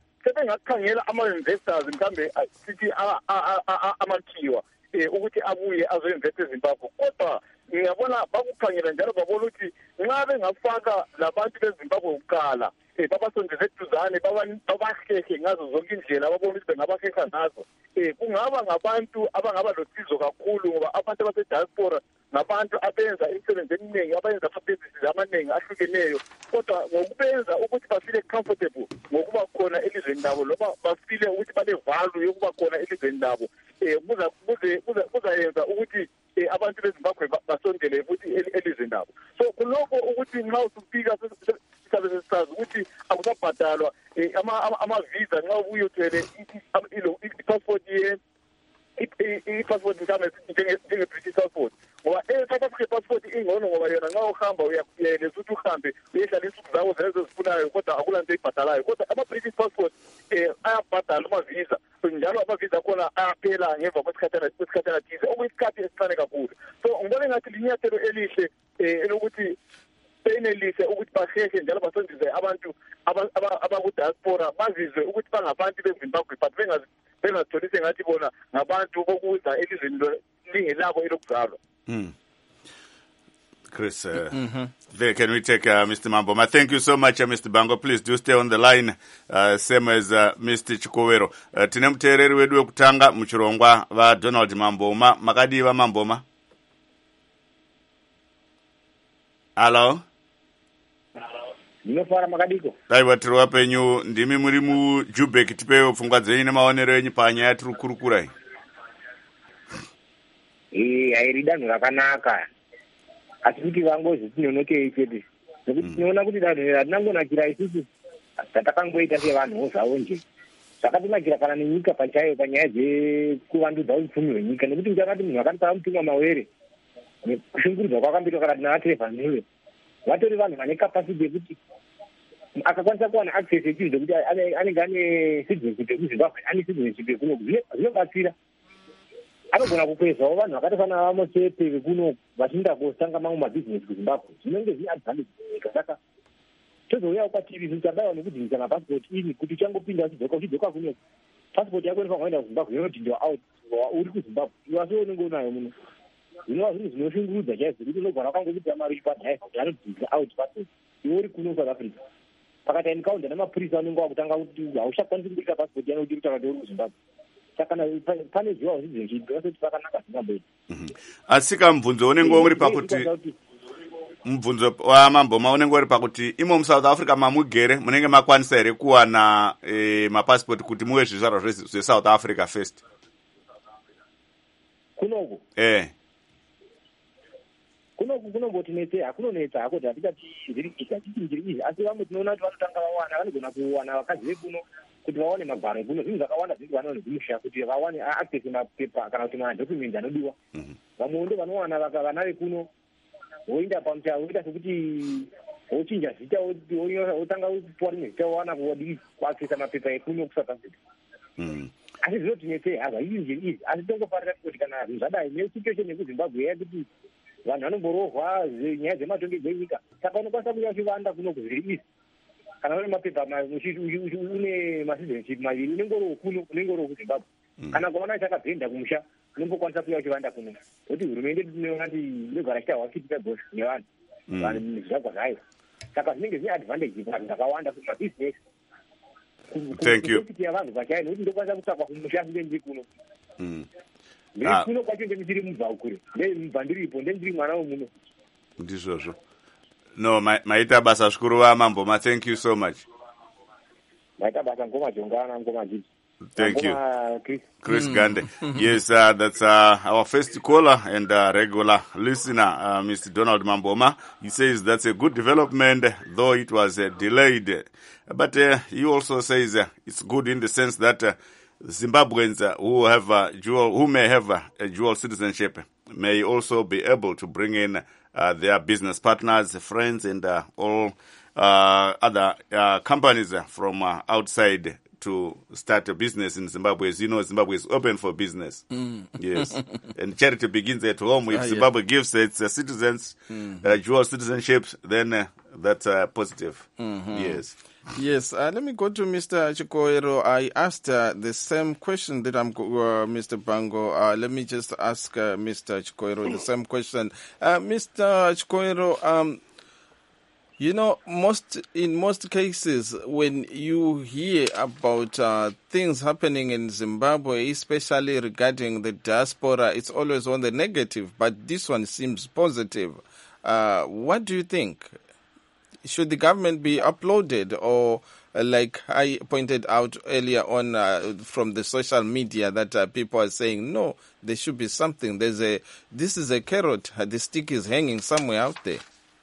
Speaker 4: bengakhangela ama-investors mhlawumbe sithi amakhiwa um ukuthi abuye azo-investa ezimbabwe kodwa ngiyabona bakukhangela njalo babona ukuthi nxa bengafaka labantu bezimbabwe kuqala um babasondeze eduzane babahehe ngazo zonke indlela babona ukuthi bengabaheha ngazo um kungaba ngabantu abangaba losizo kakhulu ngoba abantu abasediaspora ngabantu abenza imisebenzi eminingi abayenza amabhizinisi amaningi ahlukeneyo kodwa ngokubenza ukuthi bafile comfortable ngokuba khona elizweni labo loba bafile ukuthi bale-value yokuba khona elizweni labo um kuzayenza ukuthi abantu bezimbabwe basondele futhi elizweni labo. So kulokho ukuthi nxa usufika sisabe sesisazi ukuthi akusabhadalwa ama-visa nxa ubuye uthwele i-passport i-passport mhlawumbe njenge-British passport ngoba e-South Africa passport ingcono ngoba yona nxa uhamba uyayenelisa ukuthi uhambe uyehlala insuku zakho zenezo zifunayo kodwa akulanto eyibhadalayo kodwa ama-British passport um ayabhadala ama-visa njalo ama-visa akhona ayaphela ngemva kwesikhathana thize okuyisikhathi esincane kakhulu. So ngibona engathi linyathelo elihle um elokuthi benelise ukuthi bahehe njalo basondise abantu abaku-diaspora bazizwe ukuthi bangabantu bezimbabwe but bengazitholi sengathi bona ngabantu bokuza elizweni lingelabo elokuzalwa.
Speaker 2: Mm. Chris, uh, mm-hmm. there, can we take uh, Mister Mamboma? Thank you so much, uh, Mister Bango. Please do stay on the line, uh, same as uh, Mister Chikowero. Uh, tine muteereri wedu wekutanga muchirongwa va Donald Mamboma. Makadiva Mamboma. Hello?
Speaker 5: Ndinofara makadiko.
Speaker 2: Daiwa tiri wapenyu ndimi muri muJubek tipewo pfungwa dzenyu nemaonero enyu panyaya tiri kukurukurai.
Speaker 5: Eh, hairi danho rakanaka. Asi kuti vangozi tinonokei chete. Nekuti tinoona kuti danho ratinangonakira isusu tatakangoita sevanhuwo zvavo nje. Zvakatinakira kana nenyika pachayo panyaya dzekuvandudza upfumi hwenyika nekuti ndakati munhu akatara mutumwa mawere kushungurudzwa kwakamboitwa kana tinavatrefa newe vatori vanhu vane kapasiti yekuti akakwanisa kuwana access yechinhu zvekuti anenge ane citizenship yekuzimbabwe ane citizenship yekuno zvinobatsira anogona kukwezvawo vanhu vakatofanira vamochepe vekuno vachiinda kotanga mamwe mabhizinesi kuzimbabwe zvinenge zvine advantage munyika saka tozouyawo kwatiri tichadaiwa nekudzinisa mapasipoti ini kuti uchangopinda uchidzoka uchidzoka kuno pasipoti yako inofanira kuenda kuzimbabwe yonoti ndio out uri kuzimbabwe iwase unenge unayo muno zvinova zvinhu zvinoshungurudza chaizvo kuti unogona wakangokuita mari ipadhaiva kuti anodzidzira out pasi iwe uri kuno South Africa pakati encounter namapurisa anenge wakutanga kuti hauchakwanisi kuita pasipoti yano kuti utakati uri kuzimbabwe saka pane zviwa zvidzezvi asoti pakanaka zvingamboita
Speaker 2: asi kamubvunzo unenge uri pakuti mubvunzo wamamboma unenge uri pakuti imo muSouth Africa mamugere munenge makwanisa here kuwana e, mapasipoti kuti muve zvizvarwa zveSouth Africa first
Speaker 5: kunoko
Speaker 2: eh
Speaker 5: kunoku kunombotinetse hakunonetsa hako hatikati zviri kuita chiti njiri izvi asi vamwe tinoona kuti vanotanga vawana vanogona kuwana vakadzi vekuno kuti vawane magwaro ekuno zvinhu zvakawanda zviri vanowana zvimusha kuti vawane access mapepa kana kuti madocument anodiwa vamwe ndo vanowana vana vekuno woinda pamuta woita sekuti wochinja zita wotanga kupuwa rimwe zita wowana kuwadii kuaccessa mapepa ekuno kuSouth Africa asi zvinotinetse haza izvi njiri izvi asi tongofarira kuti kana zvinhu zvadai nesituation yekuzimbabwe yakuti vanhu vanomborohwa nyaya dzematongedzwe enyika saka unokwanisa kuya uchivanda kuno kuzviri izvi kana une mapepa une macitizenship maviri unenge uriwo kuno unenge uriwo kuzimbabwe kana kuona chakabhenda kumusha unombokwanisa kuya uchivanda kuno kuti hurumende tinoona kuti inogara chitarwa chitika gosha nevanhu vanhu zvakwa zvayo saka zvinenge zvine advantage vanhu zvakawanda kuti mabhizinesi kuti yavanhu vachayo nekuti ndokwanisa kutsvakwa kumusha singe ndiri kuno
Speaker 2: Ah.
Speaker 5: kuno kwacho ndemindiri mubva kure ndemubva ndiripo ndendiri mwana womuno
Speaker 2: ndizvozvo no maita basa zvikuru vamamboma thank you so much
Speaker 5: maita basa ngoma jongana ngoma jiji
Speaker 2: thank you
Speaker 5: Chris,
Speaker 2: Chris mm. Gande yes uh, that's uh, our first caller and uh, regular listener uh, Mister Donald Mamboma. He says that's a good development though it was uh, delayed but uh, he also says uh, it's good in the sense that uh, Zimbabweans uh, who have a dual, who may have a, a dual citizenship may also be able to bring in uh, their business partners, friends, and uh, all uh, other uh, companies from uh, outside to start a business in Zimbabwe. As you know, Zimbabwe is open for business. Mm. Yes. And charity begins at home. If ah, Zimbabwe yeah. gives its uh, citizens mm. uh, dual citizenship, then uh, that's uh, positive. Mm-hmm. Yes.
Speaker 1: Yes, uh, let me go to Mister Chikoero. I asked uh, the same question that I'm, uh, Mister Bango. Uh, let me just ask uh, Mister Chikoero the same question. Uh, Mister Chikoero, um, you know, most in most cases, when you hear about uh, things happening in Zimbabwe, especially regarding the diaspora, it's always on the negative. But this one seems positive. Uh, what do you think? Should the government be uploaded, or uh, like I pointed out earlier on uh, from the social media that uh, people are saying, no, there should be something. There's a this is a carrot. Uh, the stick is hanging somewhere out there.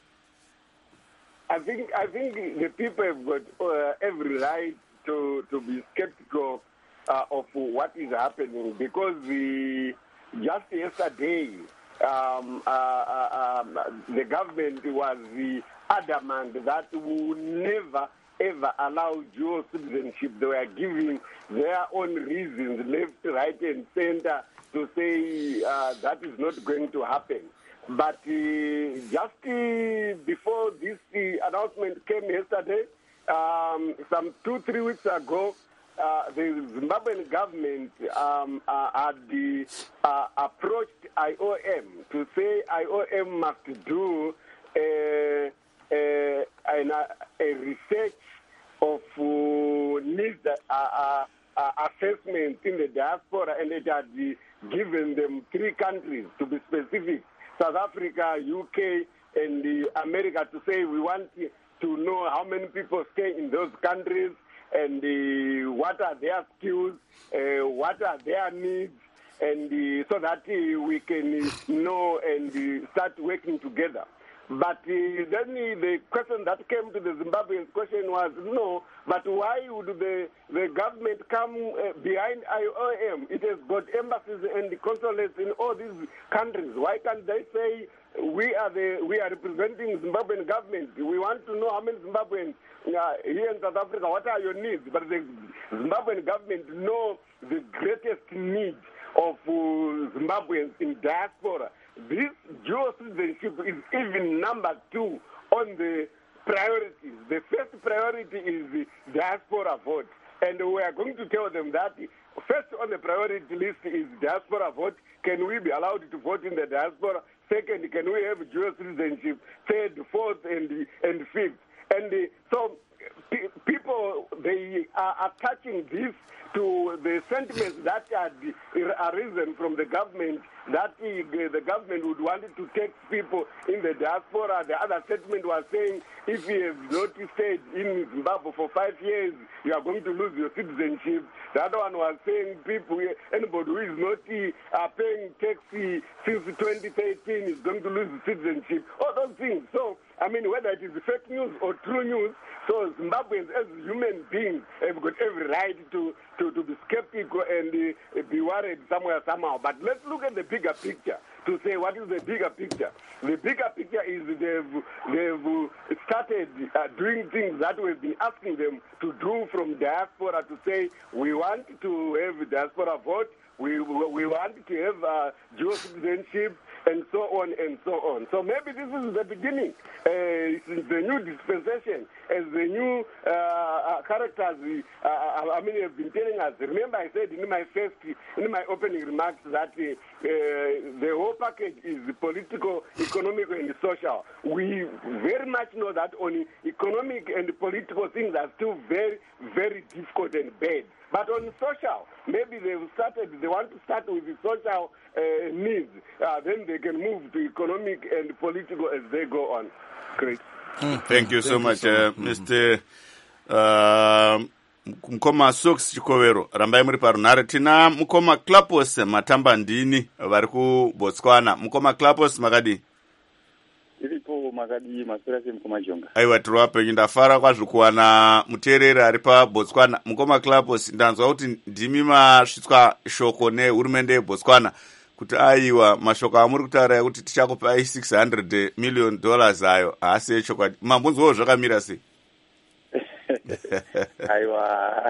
Speaker 3: I think I think the people have got uh, every right to to be skeptical uh, of what is happening, because the just yesterday um, uh, uh, um, the government was the adamant that we will never ever allow dual citizenship. They were giving their own reasons, left, right, and center, to say uh, that is not going to happen. But uh, just uh, before this uh, announcement came yesterday, um, some two, three weeks ago, uh, the Zimbabwean government um, uh, had uh, approached I O M to say I O M must do a, a, a, a research of uh, needs uh, uh, uh, assessment in the diaspora, and it had uh, given them three countries, to be specific: South Africa, U K, and uh, America, to say we want to know how many people stay in those countries, and uh, what are their skills, uh, what are their needs, and uh, so that uh, we can uh, know and uh, start working together. But uh, then uh, the question that came to the Zimbabwean question was, no, but why would the, the government come uh, behind I O M? It has got embassies and consulates in all these countries. Why can't they say, we are the we are representing Zimbabwean government? We want to know how many Zimbabweans uh, here in South Africa, what are your needs? But the Zimbabwean government know the greatest need of uh, Zimbabweans in diaspora. This dual citizenship is even number two on the priorities. The first priority is the diaspora vote. And we are going to tell them that first on the priority list is diaspora vote. Can we be allowed to vote in the diaspora? Second, can we have dual citizenship? Third, fourth, and, and fifth. And uh, so p- people, they are attaching this to the sentiments that had arisen from the government, that the government would want to take people in the diaspora. The other statement was saying, if you have not stayed in Zimbabwe for five years, you are going to lose your citizenship. The other one was saying, people, anybody who is not uh, paying tax since twenty thirteen is going to lose citizenship. All those things. So, I mean, whether it is fake news or true news, so Zimbabweans as human beings have got every right to, to, to be skeptical and uh, be worried somewhere, somehow. But let's look at the bigger picture to say what is the bigger picture. The bigger picture is they've, they've started uh, doing things that we've been asking them to do from diaspora, to say we want to have diaspora vote, we, we want to have uh, dual citizenship, and so on and so on. So maybe this is the beginning. Uh, it's the new dispensation, as the new uh, uh, characters, uh, I mean, have been telling us. Remember, I said in my first, in my opening remarks that uh, uh, the whole package is political, economic, and social. We very much know that on economic and political things are still very, very difficult and bad. But on social, maybe they've started, they want to start with the social uh, needs. Uh, then they can move to economic and political as they go on. Great.
Speaker 2: Mm. Thank you so Thank much, you so uh, much. Mister Uh, Mukoma Sox Chikoero, rambai muri parunhare. Tina Mukoma Klapos Matamba Ndini vari kuBotswana. Mukoma Klapos makadi?
Speaker 6: Iripo makadi masura se Mukoma Jonga.
Speaker 2: Aiwa, tiri wapenyu. Ndafara kwazvo kuwana muteereri ari paBotswana. Mukoma Klapos, ndanzwa kuti ndimi masvitswa shoko nehurumende yeBotswana kuti aiwa mashoko amuri kutaura kuti tichakupai six hundred million dollars ayo haasi echokwadi. Mambonzwawo zvakamira sei?
Speaker 6: Aiwa.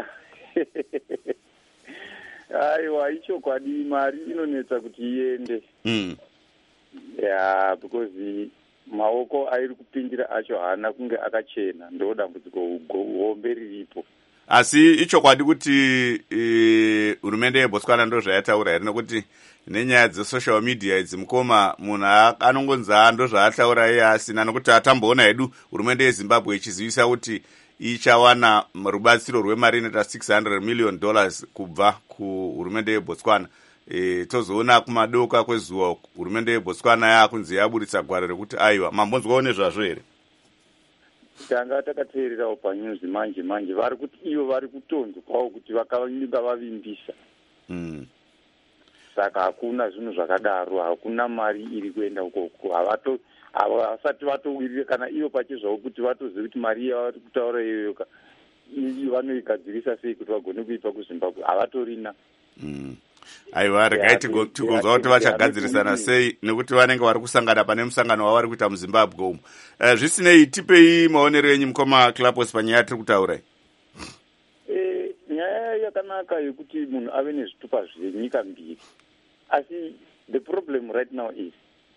Speaker 6: Aiwa, ichokwadi, mari inonetsa kuti iende.
Speaker 2: Mm.
Speaker 6: Yeah, because maoko airi kupindira acho haana kunge akachena, ndo dambudziko hombe riripo.
Speaker 2: Asi ichokwadi kuti hurumende yeBotswana ndo zvayataura here, nekuti nenyaya dzesocial media idzi mukoma munhu anongonza ndo zvaataura iye asina, nekuti atamboona hedu hurumende yeZimbabwe ichizivisa kuti ichawana rubatsiro rwemari inoita six hundred million dollars kubva kuhurumende yeBotswana. E, tozoona kumadoka kwezuva hurumende yeBotswana yakunzi yaburitsa gwaro rekuti aiwa. Mambonzwawo nezvazvo here?
Speaker 6: Tanga takateererawo panews manje manje vari kuti ivo vari kutonzwa kwawo kuti vakavinga vavimbisa.
Speaker 2: Mm.
Speaker 6: Saka hakuna zvinhu zvakadaro, hakuna mari iri kuenda ukoko. Havato havasati vatowirire kana ivo pachezvavo kuti vatoziva kuti mari yavari kutaura iyoyoka vanoigadzirisa sei kuti vagone kuipa kuZimbabwe. Havatorina.
Speaker 2: Mm. Aiwa, regai tigonzwa kuti vachagadzirisana sei, nekuti vanenge vari kusangana pane musangano wavari kuita muZimbabwe umu. Uh, zvisinei, tipei maonero enyu mukoma Klapos panyaya tiri kutaura.
Speaker 6: Eh, nyaya yakanaka yekuti munhu ave nezvitupa zvenyika mbiri. Asi the problem right now is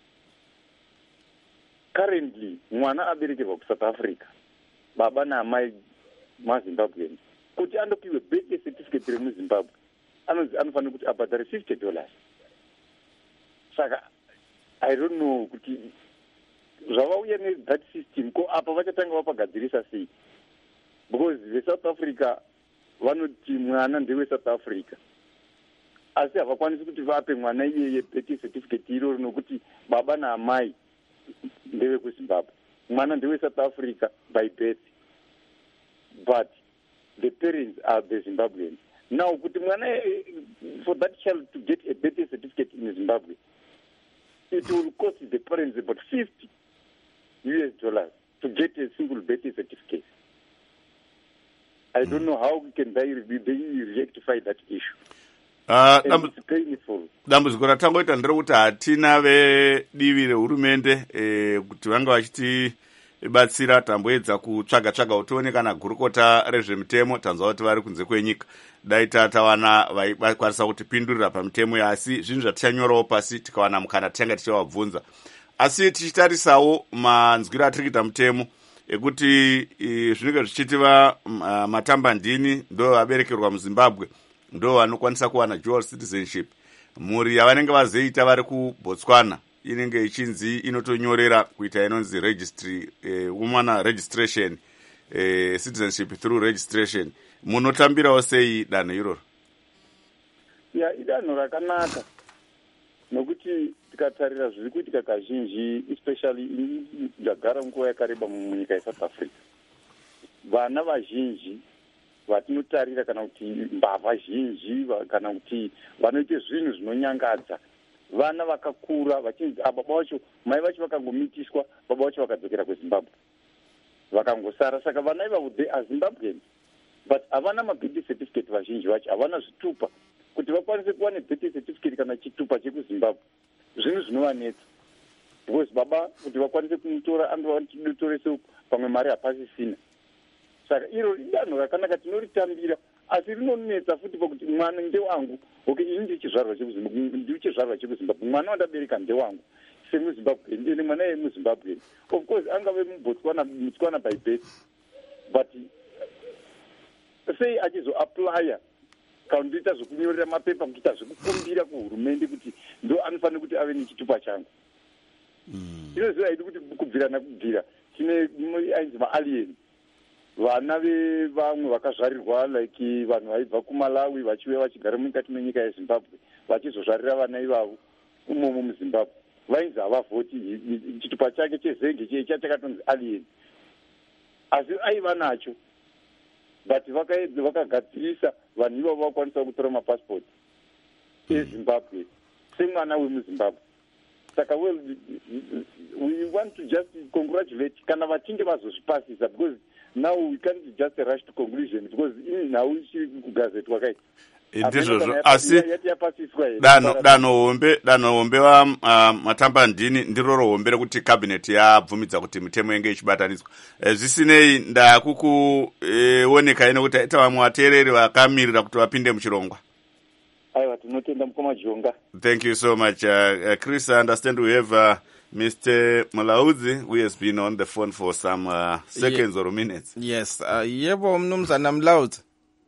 Speaker 6: currently mwana aberekerwa kuSouth Africa, baba naamai maZimbabweans, kuti andopiwe birthday certificate remuZimbabwe anonzi anofanira kuti abhadhare fifty dollars. Saka I don't know kuti zvavauya nethat system ko apa vachatanga vapagadzirisa sei, because veSouth Africa vanoti mwana ndewe South Africa, asi havakwanisi kuti vape mwana iyeye birthday certificate iroro nokuti baba naamai ndewe kuZimbabwe, mwana ndewe South Africa by birth, but the parents are the Zimbabweans. Now, kuti mwana, for that child to get a birthday certificate in Zimbabwe, it will cost the parents about fifty U S dollars to get a single birthday certificate. I don't know how we can they, they rectify that issue.
Speaker 2: Uh,
Speaker 6: and it's painful.
Speaker 2: Dambudziko ratangoita nderekuti hatina vedivi rehurumende eh, kuti vanga vachiti batsira tamboedza kutsvaga tsvaga utione kana gurukota rezvemutemo tanzwa kuti vari kunze kwenyika dai tatawana vaikwanisa kutipindurira pamutemo asi zvinhu zvatichanyorawo pasi tikawana mukana tichanga tichavabvunza. Asi tichitarisawo manzwiro atiri kuita mutemo ekuti zvinenge zvichitiva matambandini ndo vaberekerwa muZimbabwe ndo vanokwanisa kuwana dual citizenship. Mhuri yavanenge vazoita vari kuBotswana inenge ichinzi inotonyorera kuita inonzi registry eh, woman registration eh, citizenship through registration. Munotambirawo sei danho iroro?
Speaker 6: Ya idanho rakanaka nokuti tikatarira zviri kuitika kazhinji, especially ndagara nguva yakareba munyika yeSouth Africa, vana vazhinji vatinotarira kana kuti mbavha zhinji kana kuti vanoite zvinhu zvinonyangadza, vana vakakura vachinzi baba vacho mai vacho vakangomitiswa, baba vacho vakadzokera kuZimbabwe vakangosara. Saka vana ivavo they are Zimbabweans but havana mabirthday certificate, vazhinji vacho havana zvitupa kuti vakwanise kuva nebirthday certificate kana chitupa chekuZimbabwe. Zvinhu zvinovanetsa because baba kuti vakwanise kumutora andotorese pamwe mari hapasisina. Saka iro idanho rakanaka tinoritambira, asi rinonetsa futi pakuti mwana ndewangu, okay, ini ndichizvarwa chekuZimbabwe, ndichizvarwa chekuZimbabwe, mwana wandabereka ndewangu semuZimbabwe, ndine mwana yemuZimbabwe. Of course angave muBotswana mutswana by birth, but sei achizoaplya kana ndiita zvekunyorera mapepa kuita zvekukumbira kuhurumende kuti ndo anofanira kuti ave nechitupa changu. Inoziva hedu kuti kubvira nakubvira tine ainzi maalien, vana vevamwe vakazvarirwa like vanhu vaibva kuMalawi vachiuya vachigara mukati menyika yeZimbabwe vachizozvarira vana ivavo umomo muZimbabwe, vainzi havavhoti, chitupa chake chezenge chie chachakatonzi alien, asi aiva nacho but vakagadzirisa vanhu ivavo vakwanisa kutora mapasipoti eZimbabwe semwana wemuZimbabwe. Saka well, we want to just congratulate kana vachinge vazozvipasisa, because now we can't just rush to conclusion because now ichiri kugazetwa kai
Speaker 2: ndizvozvo. Asi danho danho hombe danho hombe wa uh, matambandini ndiroro hombe rekuti cabinet yabvumidza kuti mitemo yenge ichibataniswa. E, zvisinei ndakukuoneka e, ine kuti aita vamwe vateereri vakamirira kuti vapinde muchirongwa.
Speaker 6: Aiwa, Tinotenda mukoma Jonga.
Speaker 2: Thank you so much. Uh, uh, Chris, I understand we have uh, Mister Mulaudzi, who has been on the phone for some uh, seconds Ye- or minutes.
Speaker 1: Yes. Uh, yebo mnumzana Mulaudzi.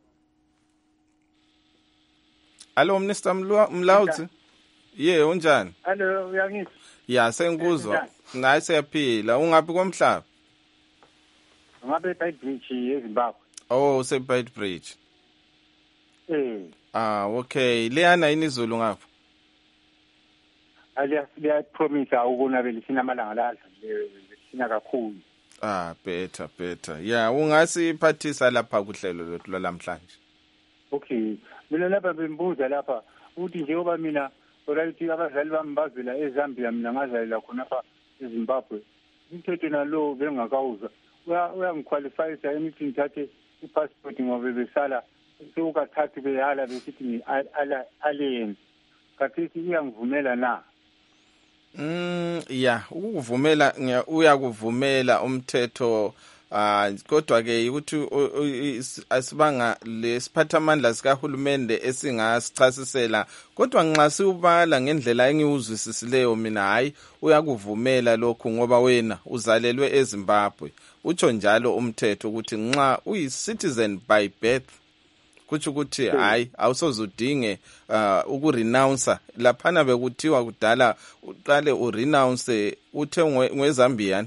Speaker 1: Hello, Mister Mulaudzi. Yeah, unjani?
Speaker 7: Hello, uyangizwa?
Speaker 1: Yeah, sengikuzwa. Nayi siyaphila. Ungaphi komhlaba?
Speaker 7: Ngabe eBite Bridge eZimbabwe.
Speaker 1: Oh, useBite Bridge.
Speaker 7: Eh.
Speaker 1: Ah, okay. Liyana yini izulu ngapha?
Speaker 7: Aliya siya promise ukuna belisina amalanga la sina kakhulu.
Speaker 1: Ah, better, better. Yeah, ungasiphathisa lapha kuhlelo lethu lamhlanje.
Speaker 7: Okay. Mina lapha bembuza lapha uthi njengoba mina orayithi abazali bami bavela eZambia mina ngazalela khona lapha eZimbabwe. Umthetho nalo bengakawuza. Uyangiqualifyisa emithi ngithathe ipassport ngoba besala sokathatha beyala besithi ni alien. Kathi uyangivumela na?
Speaker 1: Mm, yeah, ukuvumela uyakuvumela umthetho ah kodwa ke ukuthi asibanga lesiphathamandla sikahulumende esingasichasisela kodwa nxa siubala ngendlela engiwuzwisisileyo mina hayi uyakuvumela lokho ngoba wena uzalelwe eZimbabwe utsho njalo umthetho ukuthi nxa uyi-citizen by birth kuthi ukuthi hayi awusozudinge uh, ukurenounce laphana bekuthiwa kudala uqale urenounce uthe ngweZambian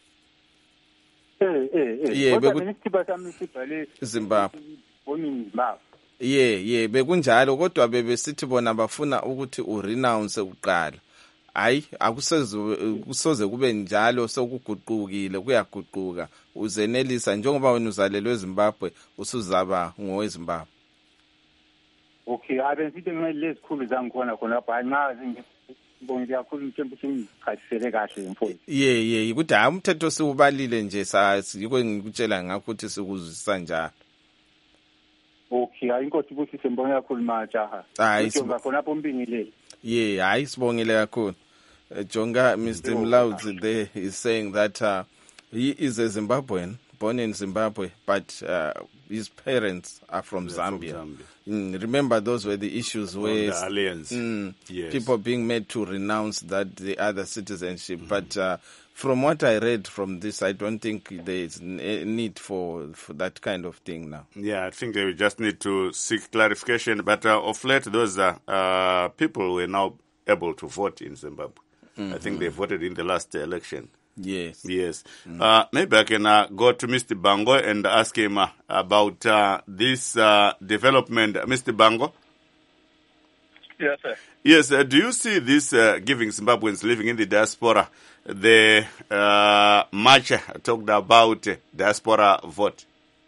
Speaker 7: eh eh eh
Speaker 1: yeah,
Speaker 7: kodwa benisiba sami sibhale
Speaker 1: Zimbabwe
Speaker 7: boni Zimbabwe
Speaker 1: yeah yeah bekunjalo kodwa bebesithi bona bafuna ukuthi urenounce uqala hayi akusoze kusoze kube njalo sokuguqukile kuyaguquka uzenelisa njengoba wena uzalelwe eZimbabwe usuzaba ngoweZimbabwe.
Speaker 7: Okay, abensithi ngalezikhulu zangikhona khona lapha angazi ngibonge kakhulu mthembu ukuthi ngichasisele kahle mfowethu.
Speaker 1: Yeah yeah ukuthi hayi umthetho siubalile nje sazi yiko ngikutshela ngakho ukuthi sikuzwisisa njalo.
Speaker 7: Okay, hayi inkosi ukuthi sembonge kakhulu majaha.
Speaker 1: Hayi
Speaker 7: sibonga khona lapho mbingile.
Speaker 1: Yeah, hayi sibongile kakhulu. Uh, Jonga Mister Mulaudzi there is saying that uh, he is a Zimbabwean, born in Zimbabwe, but uh, his parents are from
Speaker 2: They're
Speaker 1: Zambia.
Speaker 2: From Zambia.
Speaker 1: Mm, remember, those were the issues where
Speaker 2: the aliens.
Speaker 1: Mm,
Speaker 2: yes.
Speaker 1: people being made to renounce that the other citizenship. Mm-hmm. But uh, from what I read from this, I don't think there is a need for, for that kind of thing now.
Speaker 2: Yeah, I think they will just need to seek clarification. But uh, of late, those uh, uh, people were now able to vote in Zimbabwe. Mm-hmm. I think they voted in the last election.
Speaker 1: Yes.
Speaker 2: Yes. Mm. Uh, maybe I can uh, go to Mister Bango and ask him uh, about uh, this uh, development. Mister Bango?
Speaker 4: Yes, sir.
Speaker 2: Yes. Uh, do you see this uh, giving Zimbabweans living in the diaspora the uh, much talked about uh, diaspora vote?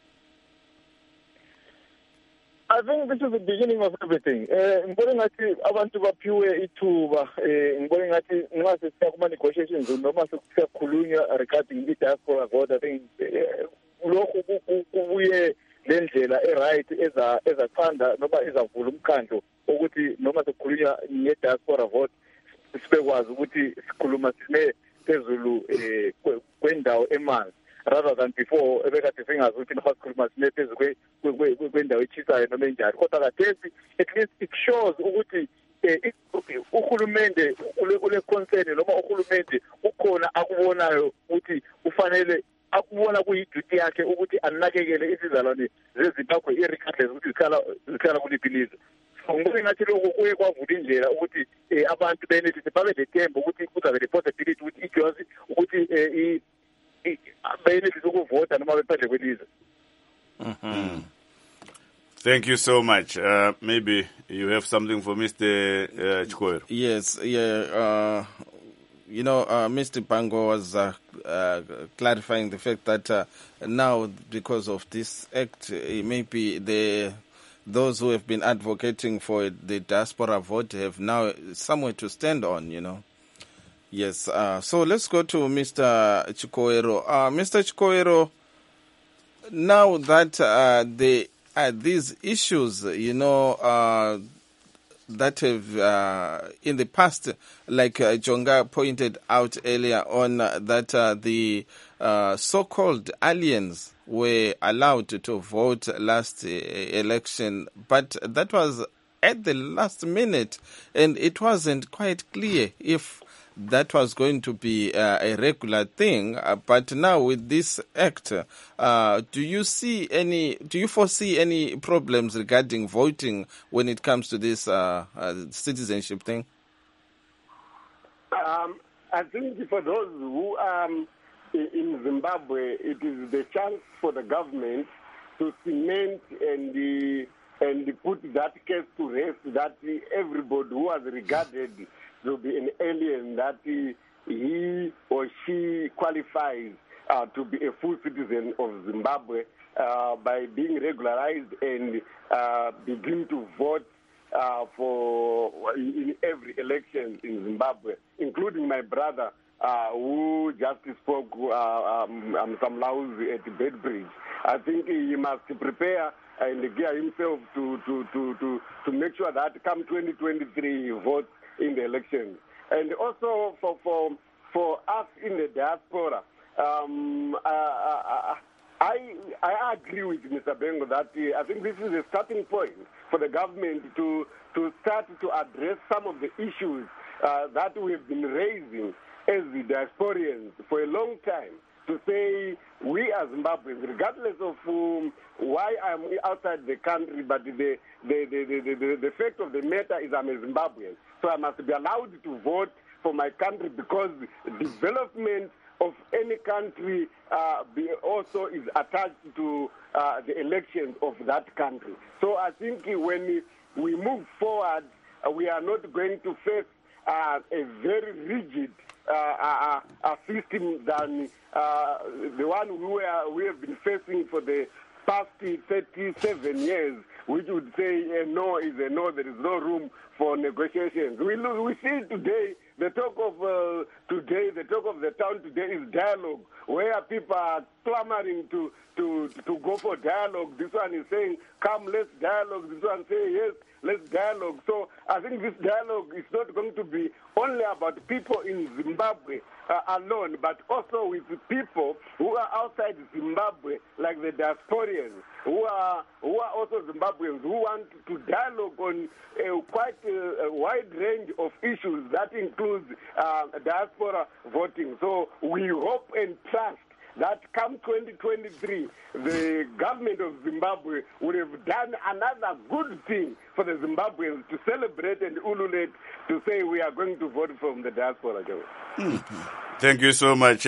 Speaker 4: I think this is the beginning of everything. Ngibona ngathi abantu baphiwe ithuba ngibona ngathi nxa sesiya kuma negotiations noma sekukhulunywa regarding i-diaspora vote. I think lokhu kubuye lendlela e-right eza ezathanda noma ezavula umkhandlo ukuthi noma sekukhulunywa nge-diaspora vote sibekwazi ukuthi sikhuluma sime phezulu kwendawo emanzi rather than before ebekade singazi ukuthi noma sikhuluma sime phezulu kwendawo echisayo noma enjani kodwa kathesi at least it shows ukuthi uhulumende ule concern noma uhulumende ukhona akubonayo ukuthi ufanele akubona kuyiduty yakhe ukuthi anakekele izizalwane zeZimbabwe irregardless ukuthi zikhala zikhala kuliphi ilizwe. Ngibona ngathi lokho kuye kwavula indlela ukuthi abantu benelise babe lethemba ukuthi kuzabe le possibility ukuthi ikwazi ukuthi benelise ukuvota noma bephandle kwelizwe.
Speaker 2: Mm-hmm. Thank you so much. Uh, maybe you have something for Mister Uh, Chikoero.
Speaker 1: Yes, yeah. Uh, you know, uh, Mister Bango was uh, uh, clarifying the fact that uh, now, because of this act, uh, maybe the those who have been advocating for the diaspora vote have now somewhere to stand on, you know. Yes. Uh, so let's go to Mister Chikoero. Uh, Mister Chikoero, now that uh, the uh, these issues, you know, uh, that have uh, in the past, like uh, Jonga pointed out earlier on, uh, that uh, the uh, so-called aliens were allowed to vote last uh, election, but that was at the last minute, and it wasn't quite clear if that was going to be uh, a regular thing. Uh, but now with this act, uh, do you see any, do you foresee any problems regarding voting when it comes to this uh, uh, citizenship thing?
Speaker 3: Um, I think for those who are um, in Zimbabwe, it is the chance for the government to cement and uh, and put that case to rest, that everybody who was regarded to be an alien, that he, he or she qualifies uh, to be a full citizen of Zimbabwe uh, by being regularized and uh, begin to vote uh, for in every election in Zimbabwe, including my brother uh, who just spoke uh, um, um, some laws at Bedbridge. I think he must prepare and gear himself to, to, to, to, to make sure that come twenty twenty-three he votes in the elections. And also for for, for us in the diaspora, um, uh, uh, I, I agree with Mister Bengo that uh, I think this is a starting point for the government to, to start to address some of the issues uh, that we have been raising as the diasporians for a long time. To say we as Zimbabweans, regardless of um, why I'm outside the country, but the the, the, the, the the fact of the matter is I'm a Zimbabwean. So I must be allowed to vote for my country because development of any country uh, be also is attached to uh, the elections of that country. So I think when we move forward, uh, we are not going to face uh, a very rigid uh, uh, uh, system than uh, the one we, are, we have been facing for the past thirty-seven years, which would say a no is a no, there is no room for negotiations. We, we see today, the talk of uh, today, the talk of the town today is dialogue, where people are clamoring to, to, to go for dialogue. This one is saying, come, let's dialogue. This one say, yes, let's dialogue. So I think this dialogue is not going to be only about people in Zimbabwe uh, alone, but also with people who are outside Zimbabwe, like the diasporians, who are who are also Zimbabweans, who want to dialogue on a quite a, a wide range of issues that includes uh, diaspora voting. So we hope and trust that come twenty twenty-three, the government of Zimbabwe would have done another good thing for the Zimbabweans to celebrate and ululate, to say we are going to vote from the diaspora.
Speaker 2: Mm. Thank you so much,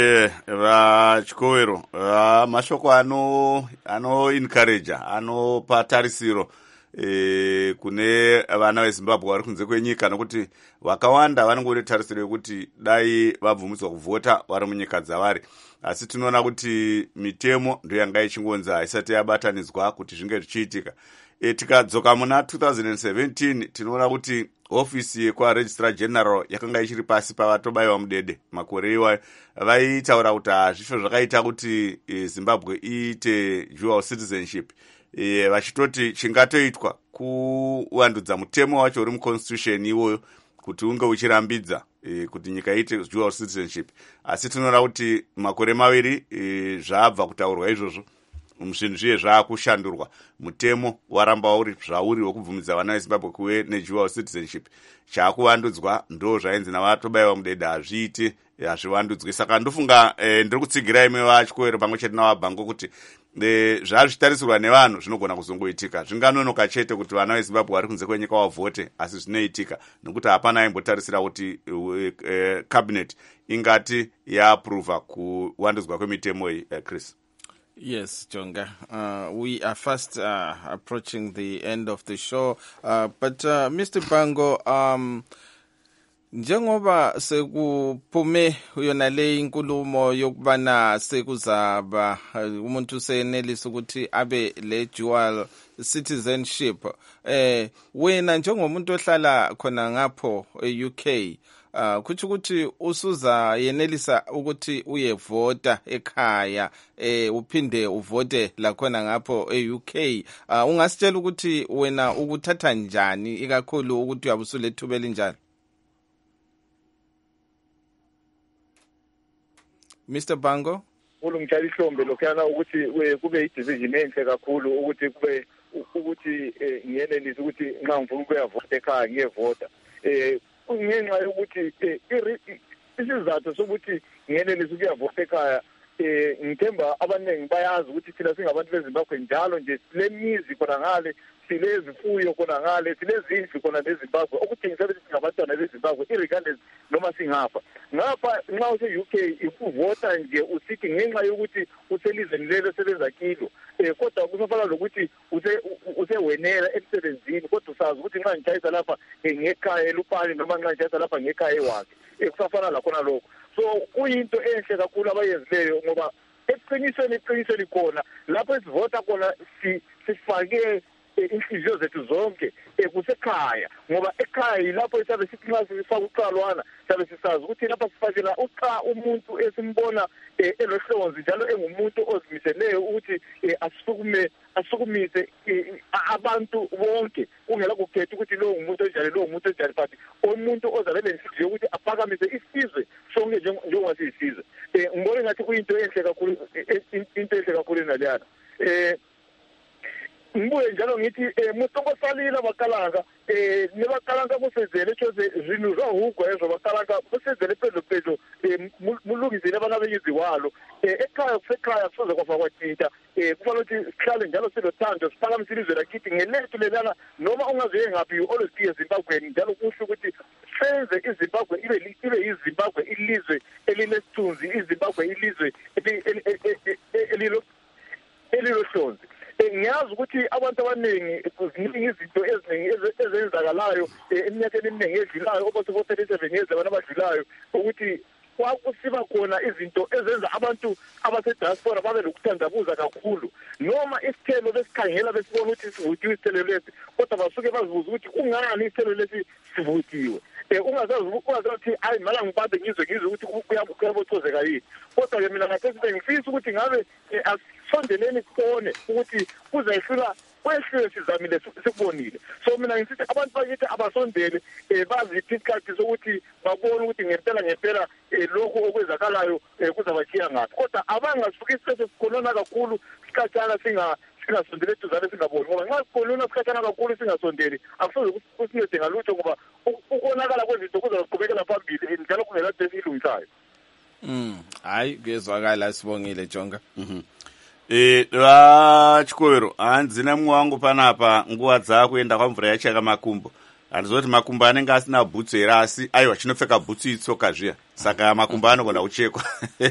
Speaker 2: Vachikowero. Uh, mashoko ano, ano encourage, ano patarisiro. E, kune vana veZimbabwe vari kunze kwenyika nokuti vakawanda vanongori tarisiro yekuti dai vabvumiswa kuvhota vari munyika dzavari, asi tinoona kuti mitemo ndo yanga ichingonzi haisati yabatanidzwa kuti zvinge zvichiitika. E, tikadzoka muna two thousand seventeen tinoona kuti ofisi yekwaregistrar general yakanga ichiri pasi pavatobayiwa mudede makore iwayo. Vaitaura kuti hazvisvo zvakaita kuti e, Zimbabwe iite dual citizenship. E, vachitoti chingatoitwa kuvandudza mutemo wacho uri muconstitution iwoyo kuti unge uchirambidza e, kuti nyika iite dual citizenship. Asi tinoona kuti makore maviri e, zvabva kutaurwa izvozvo, zvinhu zviye zvaakushandurwa, mutemo waramba uri zvauri wekubvumidza vana veZimbabwe kuve nedual citizenship. Chaakuvandudzwa ndo zvainzi navatobayiwa mudede hazviite, hazvivandudzwi. Saka ndofunga e, ndiri kutsigira imwe Vachikowero pamwe chete navaBhango kuti e, zvazvitarisirwa nevanhu zvinogona kuzongoitika. Zvinganonoka chete kuti vana veZimbabwe vari kunze kwenyika vavote, asi zvinoitika nokuti hapana aimbotarisira kuti e, e, cabinet ingati yaapprova kuvandudzwa kwemitemo iyi. uh, Chris.
Speaker 1: Yes, Jonga. Uh, we are fast uh, approaching the end of the show. Uh, but uh, Mister Bhango, um, njengoba sekuphume yona le inkulumo yokubana sekuzaba umuntu senelisa ukuthi abe le dual citizenship, eh wena njengomuntu ohlala khona ngapho e-U K, Uh, kuthi ukuthi usuza yenelisa ukuthi uyevota ekhaya eh uphinde uvote la khona ngapho e-U K. Uh, ungasitshela ukuthi wena ukuthatha njani ikakhulu ukuthi uyabusulethuba elinjani? Mister Bhango?
Speaker 4: Ulungitshela ihlombe lokhana ukuthi kube i-decision enhle kakhulu ukuthi kube ukuthi ngiyenelise ukuthi nxa ngifuna ukuyavota ekhaya ngiyevota um ngenxa yokuthi isizathu sokuthi ngiyenelise ukuyavota ekhaya um ngithemba abaningi bayazi ukuthi thina singabantu bezimbabwe njalo nje silemizi khona ngale silezifuyo khona ngale silezindlu khona nezimbabwe okutshengisa ukuthi singabantwana bezimbabwe irregardless noma singapha ngapha nxa use-U K ukuvota nje usithi ngenxa yokuthi uselizweni lelo sebenza kilo um kodwa kusafana lokuthi usewenela emsebenzini kodwa usazi ukuthi nxa ngitshayisa lapha ngekhaya elupani noma nxa ngitshayisa lapha ngekhaya ewakhe um kusafana lakhona lokho so kuyinto enhle kakhulu abayenzileyo ngoba eqinisweni eqinisweni khona lapho esivota khona sifake inhliziyo zethu zonke kusekhaya ngoba ekhaya yilapho siyabe sithi nxa sifaka uqalwana siyabe sisazi ukuthi lapha sifakela uqa umuntu esimbona elohlonzi njalo engumuntu ozimiseleyo ukuthi asisukume asukumise abantu bonke kungela kukhetha ukuthi lowo ngumuntu onjani lowo ngumuntu onjani but umuntu ozabe lenhliziyo ukuthi aphakamise isizwe sonke njengoba siyisizwe ngibona ngathi kuyinto enhle kakhulu into enhle kakhulu naleyana um ngibuye njalo ngithi um musongo salila bakalanga um nebakalanga musezele chose zvinhu zvahugwa ezvo bakalanga musezele pedyo pedyo um mulungisile vana veyidziwalo um ekhaya kusekhaya kusoze kwafa kwatinta um kufanele ukuthi sihlale njalo silothando siphakamisile izwe lakithi ngelethu lelana noma ungaziye ngaphi you always be ezimbabweni njalo kusho ukuthi senze izimbabwe ibe ibe yizimbabwe ilizwe elinesithunzi izimbabwe ilizwe elilohlonzi ngiyazi ukuthi abantu abaningi ziningi izinto eziningi ezenzakalayo eminyakeni eminingi edlulayo oba-thirty-seven years abantu abadlulayo ukuthi kwakusiba khona izinto ezenza abantu abasediaspora babe lokuthandabuza kakhulu noma isithelo besikhangela besibona ukuthi sivutiwe isithelo lesi kodwa basuke bazibuza ukuthi kungani isithelo lesi sivutiwe um ungazazi ukuthi hayi mala ngibambe ngizwe ngizwe ukuthi kuyabothozeka yini kodwa-ke mina ngathesibe ngifisa ukuthi ngabe asondeleni kubone ukuthi kuzayihlula kwehlule sizamile sikubonile so mina ngisithi abantu bakithi abasondele um baziphi isikhathi sokuthi babone ukuthi ngempela ngempela um lokhu okwenzakalayo um kuzabathiya ngaphi kodwa abangasuki isikhathi sikhonona kakhulu sikhatshana singasondeli eduzane singaboni ngoba nxa sikhonona sikhatshana kakhulu singasondeli akusoze kusincede ngalutho ngoba ukonakala kwezinto kuzaqhubekela phambili njalo kungela nto esiyilungisayo
Speaker 1: um hayi kuyezwakala sibongile Jonga.
Speaker 2: E vachikoro hanzina mumwe wangu panapa nguva dzakuenda kwamvura yacheka makumbo handizoti makumbo anenge asina bhutsu here asi aiwa chinopfeka bhutsu itsoka zviya saka makumbo anogona kuchekwa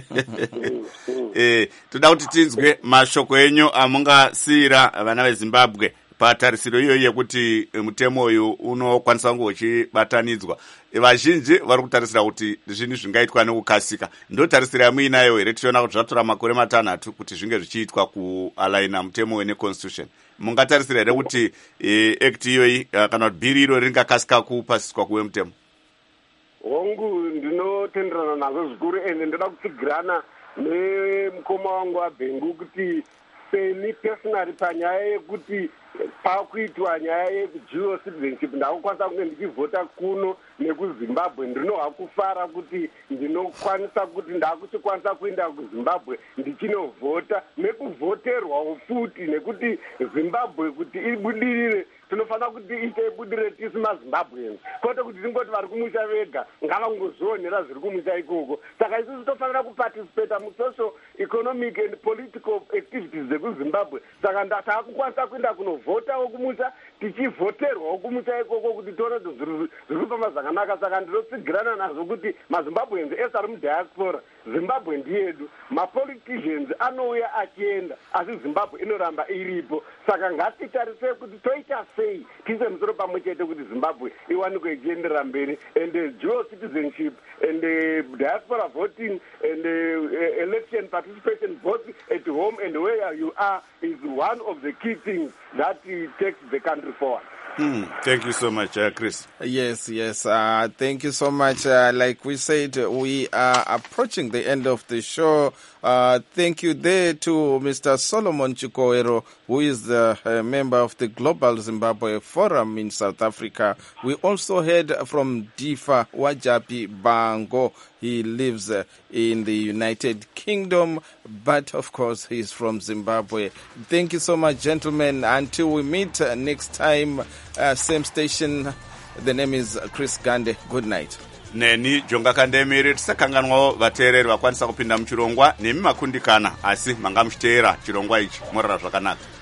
Speaker 2: e toda kuti tinzwe mashoko enyu amungasiyira vana vezimbabwe patarisiro iyoyi yekuti mutemo uyu unokwanisa kunge uchibatanidzwa vazhinji vari kutarisira kuti zvinhu zvingaitwa nekukasika ndotarisiro yamuinayo here tichiona kuti zvatora makore matanhatu kuti zvinge zvichiitwa kualaina mutemo uyu neconstitution mungatarisira here kuti act iyoyi kana kuti bhiri iro ringakasika kupasiswa kuwe mutemo
Speaker 3: hongu ndinotenderana nazvo zvikuru ende ndoda kutsigirana nemukoma wangu wabhengu kuti seni personally panyaya yekuti pakuitwa nyaya yedual citizenship ndakukwanisa kunge ndichivhota kuno nekuzimbabwe ndinohakufara kuti ndinokwanisa kuti ndakuchikwanisa kuenda kuzimbabwe ndichinovhota nekuvhoterwawo futi nekuti zimbabwe kuti ibudirire tinofanira kuti ite ibudirire tisi mazimbabweans kwete kuti tingoti vari kumusha vega ngavangozvionera zviri kumusha ikoko saka isusu tofanira kuparticipata musocial economic and political activities dzekuzimbabwe saka ndatakukwanisa kuenda kunovhotawo kumusha tichivhoterwawo kumusha ikoko kuti tione kuti zviri kufamba zvakanaka saka ndinotsigirana nazvo kuti mazimbabweans ese ari mudiaspora zimbabwe ndiyedu mapoliticians anouya achienda asi zimbabwe inoramba iripo saka ngatitarisei kuti toita sei tise musoro pamwe chete kuti zimbabwe iwanikwe ichienderera mberi and uh, dual citizenship and uh, diaspora voting and uh, election participation both at home and where you are is one of the key things that uh, takes the country forward.
Speaker 2: Hmm. Thank you so much, uh, Chris.
Speaker 1: Yes, yes. Uh, thank you so much. Uh, like we said, we are approaching the end of the show. Uh, thank you there to Mister Solomon Chikoero, who is the uh, member of the Global Zimbabwe Forum in South Africa. We also heard from Difa Wajapi Bango, He lives uh, in the United Kingdom, but of course he's from Zimbabwe. Thank you so much, gentlemen. Until we meet uh, next time, uh, same station. The name is Chris Gande. Good night.
Speaker 2: Neni Jonga Kandemiri tisakanganwawo vateereri vakwanisa kupinda muchirongwa nemi makundikana asi manga muchiteera chirongwa ichi morara zvakanaka.